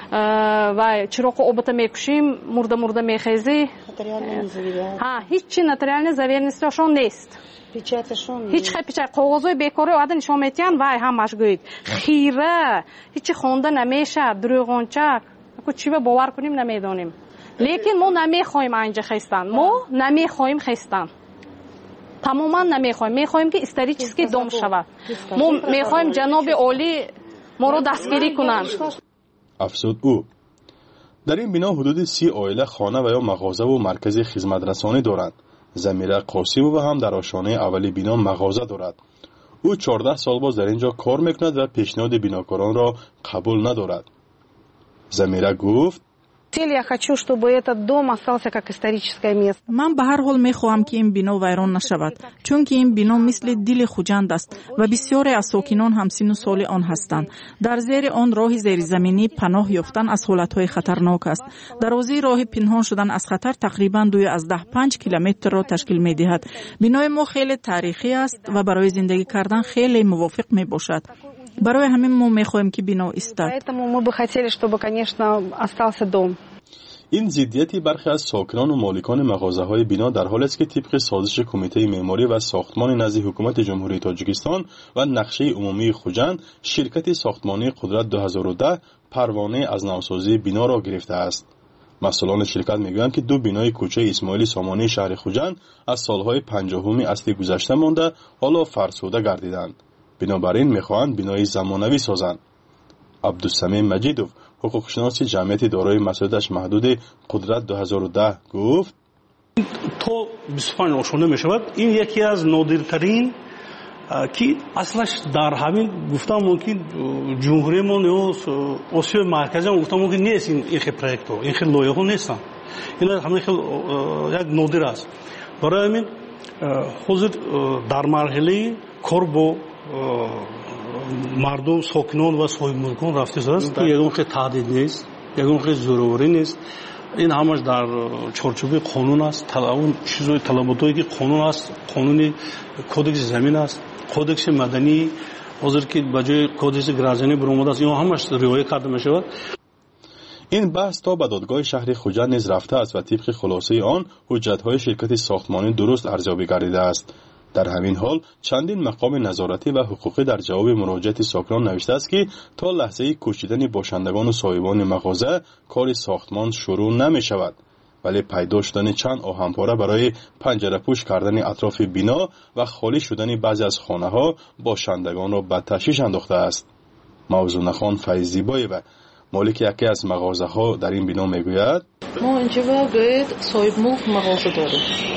و чироқи обата мекушим мурда мурда мехези ها هیچ нотариальный заверенностьшон нест هیچ خیلی پیچه کاغذهای بیکاری آدم نشان میتین وای همش گوید خیره هیچ خونده نمیشه دروغونچک اکو چی به باور کنیم نمیدونیم لیکن ما نمیخوایم اینجا خستن ما نمیخوایم خستن تماما نمیخوایم میخوایم که історический дом شود ما میخوایم جناب عالی ما رو دستگیری کنند. افزود او در این بنا حدود سی عائله خانه و یا مغازه و مرکز خدمت رسانی دارند. زمیره قاسم و هم در آشانه اولی بنا مغازه دارد. او چهارده سال باز در اینجا کار میکند و پیشنهاد بناکاران را قبول ندارد. زمیره گفت Я хочу, чтобы этот дом остался как историческое место. من به هر حال میخواهم که این بنا ویران نشود چون که این بنا مثل دل خوجند است و بسیاری از ساکنان هم سن و سال آن هستند. در زیر آن راه زیرزمینی پناه یافتن از حالتهای خطرناک است. دروازه راه پنهان شدن از خطر تقریبا دوی از ده پنج کیلومتر را تشکیل میدهد. بنای ما خیلی تاریخی است و برای زندگی کردن خیلی موافق می باشد. برای همین ما میخواهیم که بنا ایستد. این ضدیتی برخی از ساکنان و مالکان مغازه‌های بنا در حالی است که طبق سازش کمیته معماری و ساختمان نزد حکومت جمهوری تاجیکستان و نقشه عمومی خوجند شرکت ساختمانی قدرت دو هزار و ده پروانه از نوسازی بنا را گرفته است. مسئولان شرکت میگویند که دو بنای کوچه اسماعیل سامانی شهر خوجند از سالهای پنجاهم اصلی گذشته مانده حالا فرسوده گردیدند. بنابراین میخواهند بنای زمانوی سازند. عبدالسمیم مجیدوف حقوقشناس جمعیت دارای مسئولیتش محدود قدرت دو هزار و ده گفت تو بیست و پنج آشانه می شود. این یکی از نادرترین که اصلش در همین گفتم ممکن جمهوری ما یا آسیای مرکزی هم گفتم ممکن نیست این خیلی پروژه ها این خیلی لایحه ها نیستن. این همین خیلی یک نادر است. برای همین حاضر در مرحله کار با مردم ساکنان و صاحب ملکان رفته است. یگان خیلی تهدید نیست، یگان خیلی ضروری نیست. این همش در چارچوب قانون است. اون چیزای طلباتی که قانون است، قانون کدکس زمین است، کدکس مدنی حاضر که بجای کدکس گرازانی برآمده است، اینا همش رعایت کرده می شود. این بحث تا به دادگاه شهر خوجند نیز رفته است و طبق خلاصه آن حجت‌های شرکت ساختمانی درست ارزیابی گردیده است. در همین حال چندین مقام نظارتی و حقوقی در جواب مراجعت ساکنان نوشته است که تا لحظه کوچیدن باشندگان و صاحبان مغازه کار ساختمان شروع نمی شود، ولی پیدا شدن چند آهنپاره برای پنجره پوش کردن اطراف بنا و خالی شدن بعضی از خانه ها باشندگان را به تشویش انداخته است. موضوع خان فیض‌زیبایeva مالک یکی از مغازه ها در این بنا میگوید: ما اینجا باید صاحب ملک مغازه داریم.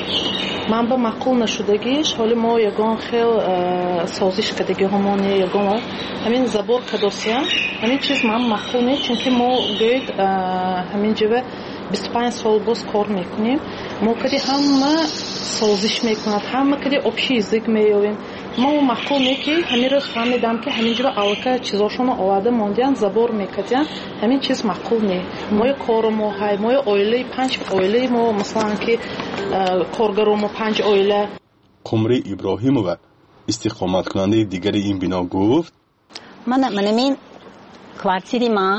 من با معقول نشدگیش حالی ما یگان خیل سازش کردگی همانی یگان همین زبور کدوسیان همین چیز من معقول نیست، چون که ما باید همین جوه بیست و پنج سال باز کار میکنیم. ما کدی همه سازش میکند، همه کدی общий язык مییابیم. ما معقول نیست که همین روز فهمیدم که همین جوه алка چیزاشون آورده موندیان زبور میکردن، همین چیز معقول نیست. ما کار ما های ما اویله پنج اویله ما مثلا که کارگرام و پنج اویله. قمری ابراهیمова استقامت کننده دیگر این بنا گفت: من من این کвартири ما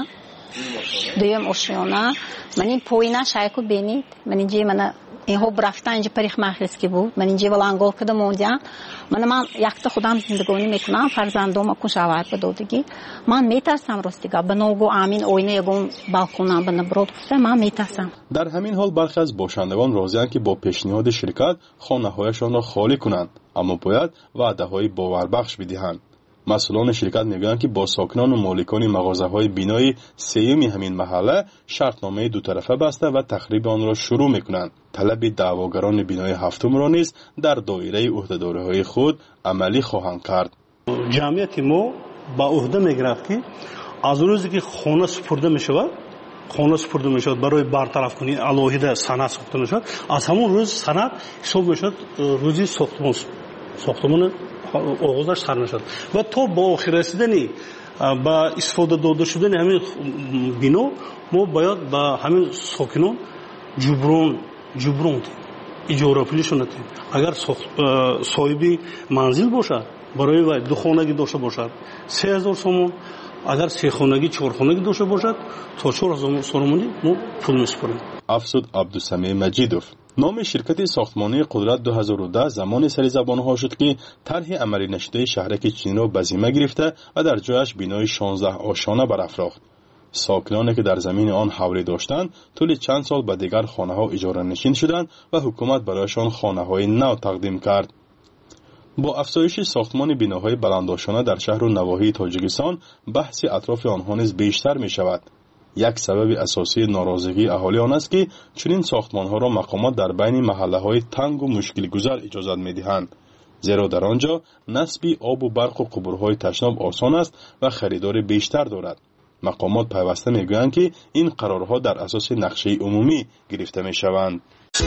دویم اشیانا من این پوینا شایکو بینید من اینجا من اینها برفتن اینجا پریخ مخلصکی بود من اینجا ولانگول کده موندیان من من یکتا خودم زندگانی میکنم فرزندوم اکو شاور بدودگی من میترسم راستیگا بنوگو آمین اوینه یگون بالکونم بنبرود گفته من میترسم. در همین حال برخی از باشندگان راضی‌اند که با پیشنهاد شرکت خانه‌هایشان را خالی کنند، اما باید وعده‌های باوربخش بدهند. مسئولان شرکت میگویند که با ساکنان و مالکان مغازه‌های بینای سیمی همین محله شرطنامه دو طرفه بسته و تخریب آن را شروع میکنند. طلب دعواگران بینای هفتم را نیز در دایره عهده‌داری‌های خود عملی خواهند کرد. جمعیت ما با عهده میگیرد که از روزی که خانه سپرده میشود خانه سپرده میشود برای برطرف کنی الهیده سند ساخته میشود، از همون روز سند حساب میشود روزی ساختمان ساختمان آغازش سر نشد و تا با آخر رسیدنی با استفاده داده شدن همین بنا ما باید با همین ساکنان جبران جبران اجاره پولیشون ندیم. اگر صاحبی منزل باشد برای وای دو خانگی داشته باشد سه هزار سومون، اگر سه خانگی چهار خانگی داشته باشد تا چهار هزار سومونی ما پول میسپاریم. افسود عبدالسمیع مجیدوف نام شرکت ساختمانی قدرت دو هزار و ده زمان سری زبانها شد که طرح عملی نشده شهرک چین را به ذمه گرفته و در جایش بینای شانزده آشانه برافراخت. ساکنانی که در زمین آن حولی داشتند طول چند سال به دیگر خانه ها اجاره نشین شدند و حکومت برایشان خانه های نو تقدیم کرد. با افزایش ساختمان بیناهای بلندآشانه در شهر و نواحی تاجیکستان بحث اطراف آنها نیز بیشتر می شود. یک سبب اساسی ناراضگی اهالی آن است که چنین ساختمان‌ها را مقامات در بین محله‌های تنگ و مشکل گذر اجازت می‌دهند، زیرا در آنجا نصب آب و برق و قبورهای تشناب آسان است و خریدار بیشتر دارد. مقامات پیوسته می‌گویند که این قرارها در اساس نقشه عمومی گرفته می‌شوند.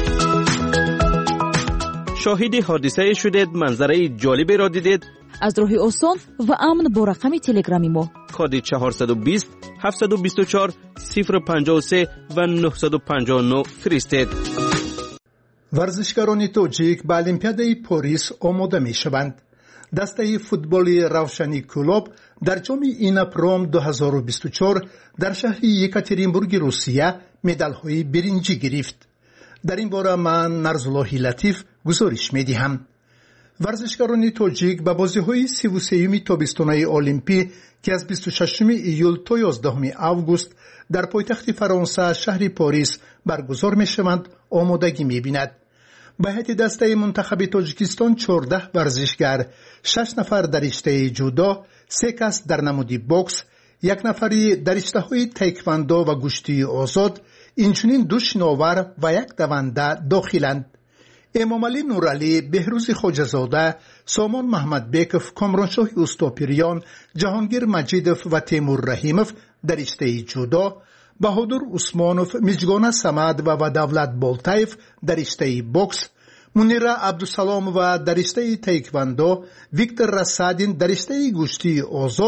شاهد حادثه شدید، منظره جالبی را دیدید؟ از راه آسان و امن با رقم تلگرامی ما کد چهارصد و بیست هفتصد و بیست و چهار صفر پنجاه و سه و نهصد و پنجاه و نه فرستید. ورزشکاران توجیک به المپیادای پاریس آماده می شوند. دسته فوتبالی روشنی کلوب در جام ایناپروم دو هزار و بیست و چهار در شهر یکاترینبورگ روسیه مدال‌های برنجی گرفت. در این باره من نرزالله لطیف گزارش می دهم. ورزشکاران توجیک به بازی‌های سی و سوم تابستان‌های المپی که از بیست و ششم ایول تا یازدهم آگوست در پایتخت فرانسه شهر پاریس برگزار می‌شوند آمادگی می‌بیند. به هیئت دسته منتخب تاجیکستان چهارده ورزشگر، شش نفر در رشته جودو، سه کس در نمود بوکس، یک نفری در رشته‌های تایکواندو و گشتی آزاد، اینچنین دو شناور و یک دونده داخلند. امامعلی نورعلی، بهروز خواجه‌زاده، سامان محمد بیکف، کامرانشاه اوستاپیریان، جهانگیر مجیدوف و تیمور رحیموف در رشته جودو، بهادر عثمانوف، میجگانه صمد و و دولت بالتایف در رشته بوکس، منیره عبدالسلام و در رشته تایکواندو، ویکتور رسادین در رشته گشتی آزاد،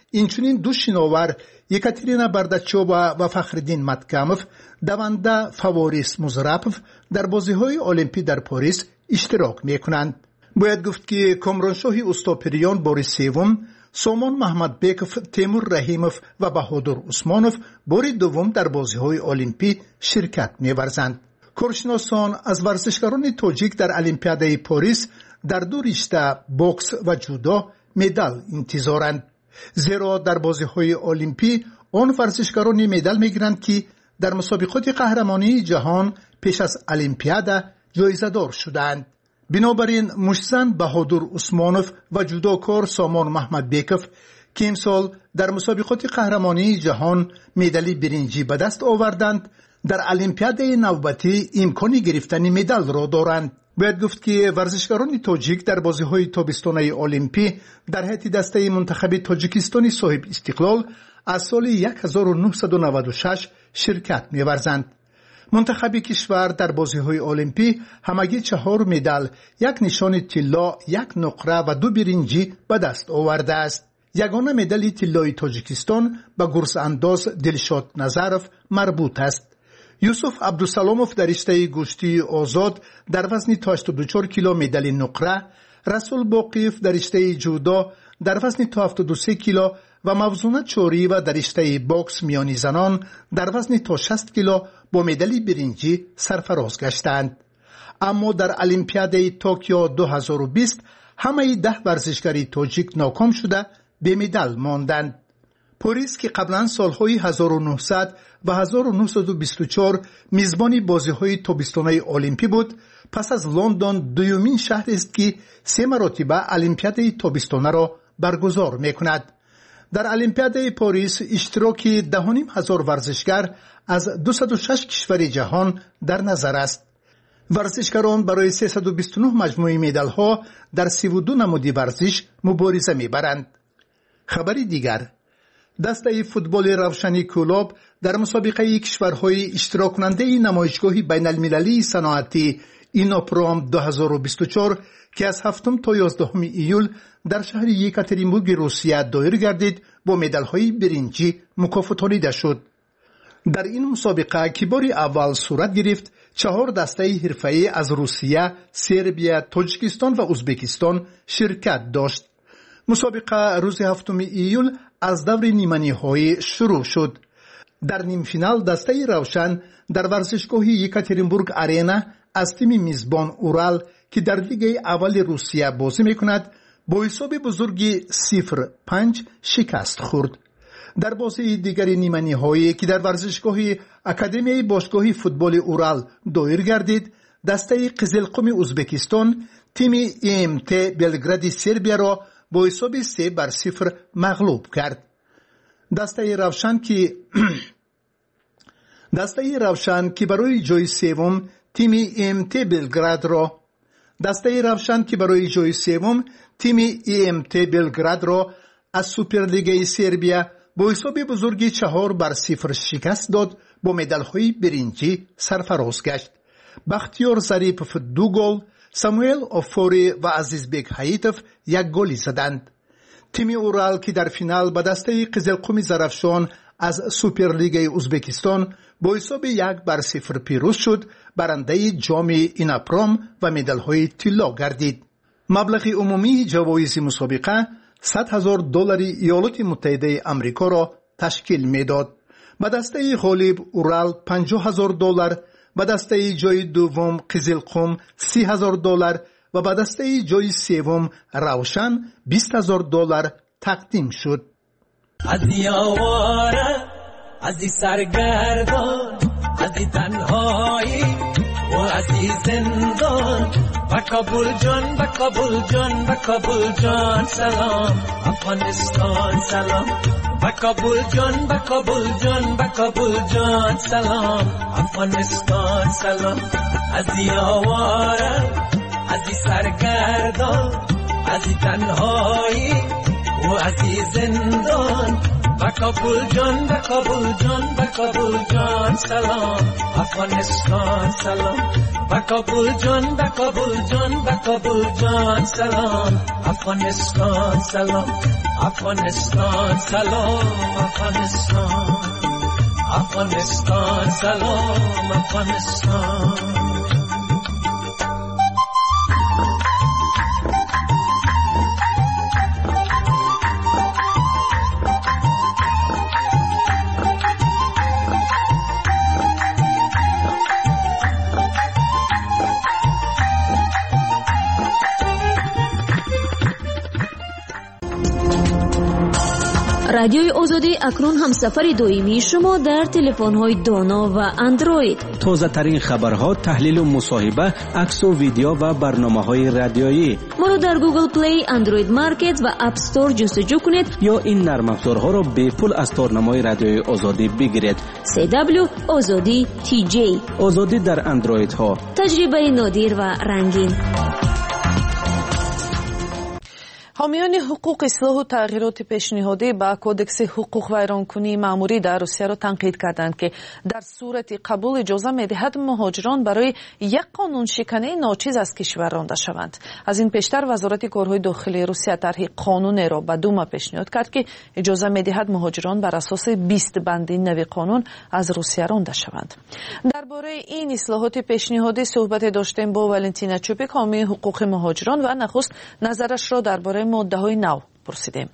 اینچنین دو شناور یکاترینا بارداچووا و فخرالدین متکاموف دونده فواریس مزرپوف در بازی‌های المپی در پاریس اشتراک می‌کنند. باید گفت که کامرانشاه استوپریان بار سوم، سامان محمدبکوف، تیمور رحیموف و بهادر عثمانوف بار دوم در بازی‌های المپی شرکت می‌ورزند. کارشناسان از ورزشکاران تاجیک در المپیادهای پاریس در دو رشته بوکس و جودو مدال انتظارند. زیرا در بازی‌های المپی آن ورزشکاران مدال می‌گیرند که در مسابقات قهرمانی جهان پیش از المپیاد جایزه‌دار شدند. بنابراین مشتزن بهادر عثمانوف و جودوکار سامان محمدبکوف که امسال در مسابقات قهرمانی جهان مدال برنجی به دست آوردند، در المپیاد نوبتی امکان گرفتن مدال را دارند. باید گفت که ورزشکاران تاجیک در بازی‌های تابستانی المپی در هیئت دسته منتخب تاجیکستان صاحب استقلال از سال هزار و نهصد و نود و شش شرکت می‌ورزند. منتخب کشور در بازی‌های المپی همگی چهار مدال، یک نشان طلا، یک نقره و دو برنجی به دست آورده است. یگانه مدال طلای تاجیکستان به گرز انداز دلشاد نظروف مربوط است. یوسف عبدالسلاموف در رشته گشتی آزاد در وزن تا هشتاد و چهار کیلو مدال نقره، رسول باقیف در رشته جودو در وزن تا هفتاد و سه کیلو و موزونه چوری و در رشته باکس میانی زنان در وزن تا شصت کیلو با مدال برنجی سرفراز گشتند. اما در المپیاد توکیو دو هزار و بیست همه ده ورزشکار تاجیک ناکام شده به مدال ماندند. پاریس که قبلا سالهای هزار و نهصد و هزار و نهصد و بیست و چهار میزبان بازی‌های تابستانی المپی بود، پس از لندن دومین شهر است که سه مرتبه المپیاد تابستانه را برگزار می‌کند. در المپیاد پاریس اشتراک ده و نیم هزار ورزشکار از دویست و شش کشور جهان در نظر است. ورزشکاران برای سیصد و بیست و نه مجموعه مدال‌ها در سی و دو نمود ورزش مبارزه می‌برند. خبری دیگر، دسته فوتبال روشنی کلوب در مسابقه کشورهای اشتراک کننده نمایشگاه بین المللی صنعتی ایناپروم دو هزار و بیست و چهار که از هفتم تا یازدهم ایول در شهر یکاترینبورگ روسیه دایر گردید با مدال‌های برنجی مکافاتانیده شد. در این مسابقه که بار اول صورت گرفت، چهار دسته حرفه‌ای از روسیه، سربیا، تاجیکستان و ازبکستان شرکت داشت. مسابقه روز هفتم ایول از دور نیمه‌نهایی شروع شد. در نیم فینال دسته روشن در ورزشگاه یکاترینبورگ آرینا از تیم میزبان اورال که در لیگ اول روسیه بازی میکند با حساب بزرگی صفر پنج شکست خورد. در بازی دیگر نیمه نهایی که در ورزشگاه اکادمی باشگاه فوتبال اورال دایر گردید، دسته قزلقم ازبکستان تیم ام تی بلگراد سربیا را با حساب سه بر صفر مغلوب کرد. دسته روشن که دسته روشن که برای جای سوم تیم ام تی بلگراد را دسته روشن که برای جای سوم تیم ام تی بلگراد را از سوپرلیگ سربیا با حساب بزرگی چهار بر صفر شکست داد، با مدال‌های برنجی سرفراز گشت. بختیار ظریفوف دو گل، ساموئل آفوری و عزیزبک حییتوف یک گلی زدند. تیم اورال که در فینال به دسته قزلقم زرافشان از سوپرلیگ ازبکستان با حساب یک بر صفر پیروز شد، برنده جام ایناپروم و مدال‌های طلا گردید. مبلغ عمومی جوایز مسابقه صد هزار دلار ایالات متحده آمریکا را تشکیل میداد. به دسته غالب اورال پنجاه هزار دلار، به دسته جای دوم قزلقم سی هزار دلار و به دسته جای سوم روشن بیست هزار دلار تقدیم شد. از یاواره، از سرگردان، از تنهایی و از زندان، با کابل جان، با کابل جان، با کابل جان سلام، افغانستان سلام، با کابل جان، با کابل جان، با کابل جان سلام، افغانستان سلام. از یاواره، از سرگردان، از تنهایی و از زندان، با کابل جان، با کابل جان، با کابل جان سلام، افغانستان سلام، با کابل جان، با کابل جان، با کابل جان سلام، افغانستان سلام. افغانستان سلام افغانستان افغانستان سلام افغانستان رادیوی آزادی اکنون همسفر دائمی شما در تلفن‌های دانا و اندروید. تازه ترین خبرها، تحلیل و مصاحبه، عکس و ویدیو و برنامه‌های رادیویی. ما رو در گوگل پلی، اندروید مارکت و اپ استور جستجو کنید یا این نرم افزارها را به پول از تارنمای رادیوی آزادی بگیرید. سی دبلیو آزادی تی جی. آزادی در اندروید ها. تجربه نادر و رنگین. حامیان حقوق اصلاح و تغییرات پیشنهادی با کودکس حقوق ویرانکنی مأموری در روسیه را تنقید کردند که در صورت قبول اجازه می‌دهد مهاجران برای یک قانون شکنی ناچیز از کشور رانده شوند. از این پیشتر وزارت کارهای داخلی روسیه طرح قانونی را به دوما پیشنهاد کرد که اجازه می‌دهد مهاجران بر اساس بیست بند نوی قانون از روسیه رانده شوند. درباره این اصلاحات پیشنهادی صحبت داشتیم با والنتینا چوپیک، حامی حقوق مهاجران، و نخست نظرش را درباره ماده های نو پرسیدیم.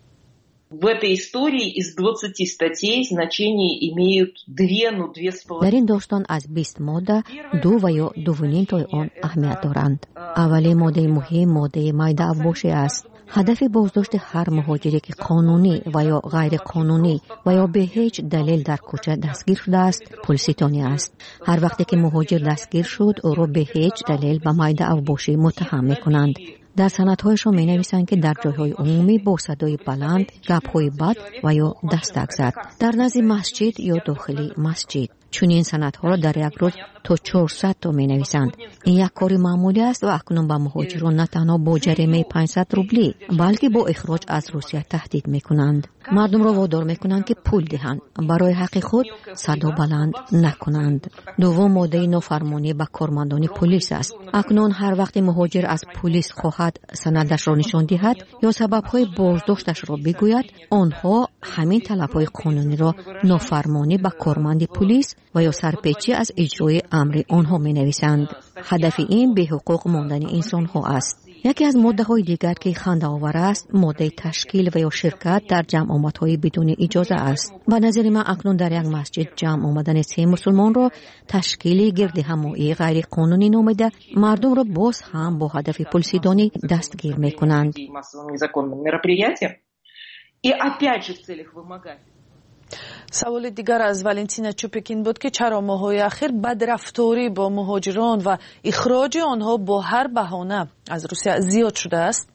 در این داستان از بیست ماده دو و یا دو و نیم تای آن اهمیت دارند. اولی ماده مهم ماده مایده افباشی است. هدف بازداشت هر مهاجری که قانونی و یا غیر قانونی و یا به هیچ دلیل در کوچه دستگیر شده است پلیسیتانی است. هر وقتی که مهاجر دستگیر شد او را به هیچ دلیل به مایده افباشی متهم می‌کنند. در سندهایشان می نویسند که در جایهای عمومی با صدای بلند، گپ‌های بد و یا دستک زد، در نزد مسجد یا داخلی مسجد. چون این سندها را در یک روز تا چهارصد تا می نویسند. این یک کاری معمولی است و اکنون به مهاجران نه تنها با جریمه پانصد روبلی بلکه با اخراج از روسیه تهدید می کنند. مردم را وادار می کنند که پول دهند، برای حق خود صدا بلند نکنند. دوم ماده نافرمانی به کارمندان پلیس است. اکنون هر وقت مهاجر از پلیس خواهد سندش را نشان دهد یا سبب‌های بازداشتش را بگوید، آنها همین طلب‌های قانونی را نافرمانی به کارمند پلیس و یا سرپیچی از اجرای امر آنها می نویسند. هدف این به حقوق ماندن انسان ها است. یکی از ماده های دیگر که خنده آور است ماده تشکیل و یا شرکت در جمع آمدهای بدون اجازه است. به نظر من اکنون در یک مسجد جمع آمدن سه مسلمان را تشکیل گرد همایی غیر قانونی نامیده مردم را باز هم با هدف پولسیدانی دستگیر می کنند. سوال دیگر از والنتینا چوپیکین بود که چرا ماهای اخیر بدرفتاری با مهاجران و اخراج آنها با هر بهانه از روسیه زیاد شده است؟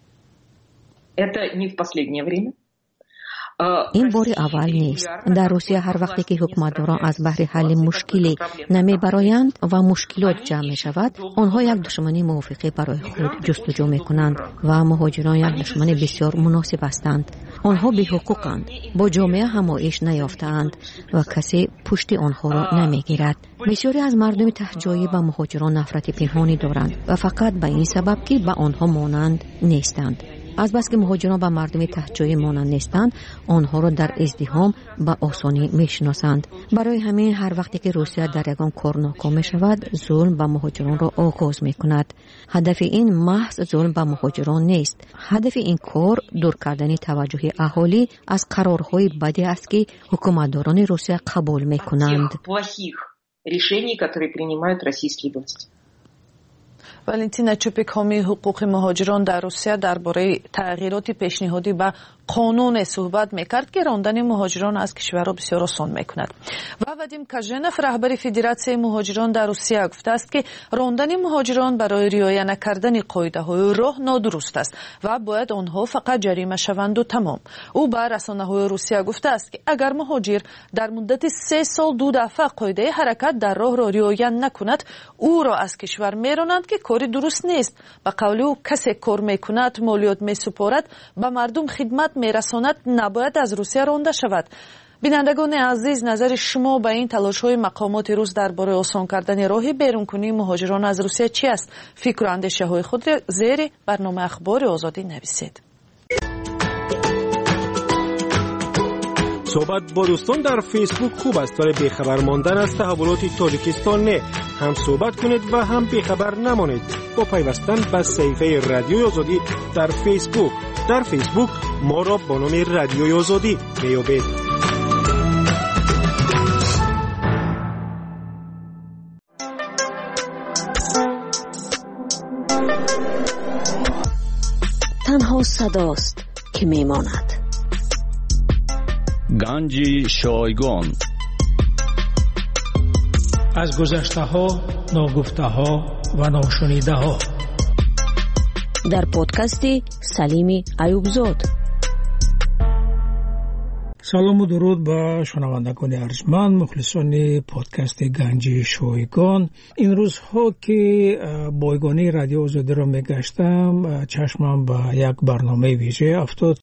این بار اول نیست. در روسیه هر وقتی که حکومتداران از بحر حل مشکلی نمی برایند و مشکلات جمع می شود، آنها یک دشمنی موافقه برای خود جستجو می کنند و مهاجران یک دشمن بسیار مناسب هستند. آنها بی حقوقند، با جامعه همایش نیافتند و کسی پشت آنها را نمی گیرد. بسیاری از مردم تهجایی به مهاجران نفرت پنهانی دارند و فقط به این سبب که به آنها مانند نیستند. از بس که مهاجران به مردم تهجایی مانند نیستند، آنها را در ازدحام به آسانی میشناسند. برای همین هر وقتی که روسیه در یگان کار ناکام می شود، ظلم به مهاجران را آغاز می کند. هدف این محض ظلم به مهاجران نیست. هدف این کار دور کردن توجه اهالی از قرارهای بدی است که حکومتداران روسیه قبول می کنند. والنتینا چوپیک، حامی حقوق مهاجران در روسیه، درباره تغییرات پیشنهادی به قانون صحبت میکرد که راندن مهاجران از کشور را بسیار آسان میکند. و وادیم کاژنف، رهبر فدراسیون مهاجران در روسیه، گفته است که راندن مهاجران برای رعایت نکردن قاعده های راه نادرست است و باید آنها فقط جریمه شوند و تمام. او به رسانه های روسیه گفته است که اگر مهاجر در مدت سه سال دو دفعه قاعده حرکت در راه را رعایت نکند، او را از کشور میرانند که کاری درست نیست. به قول او کسی کار میکند، مالیات میسپارد، به مردم خدمت میرساند، نباید از روسیه رانده شود. بینندگان عزیز، نظر شما به این تلاش‌های مقامات روس درباره آسان کردن راه بیرونکنی مهاجران از روسیه چی است؟ فکر و اندیشه‌های خود را زیر برنامه اخبار آزادی نویسید. صحبت با دوستان در فیسبوک خوب است ولی بیخبر ماندن از تحولات تاجیکستان نه. هم صحبت کنید و هم بیخبر نمانید با پیوستن به صفحه رادیوی آزادی در فیسبوک. در فیسبوک ما را با نام رادیوی آزادی میابید. تنها صداست که میماند. گنج شایگان از گذشته ها، ناگفته ها و ناشنیده ها در پادکست سلیم ایوبزاد. سلام و درود به شنوندگان ارجمند مخلصان پادکست گنج شایگان. این روزها که بایگانی رادیو آزادی را میگشتم چشمم به یک برنامه ویژه افتاد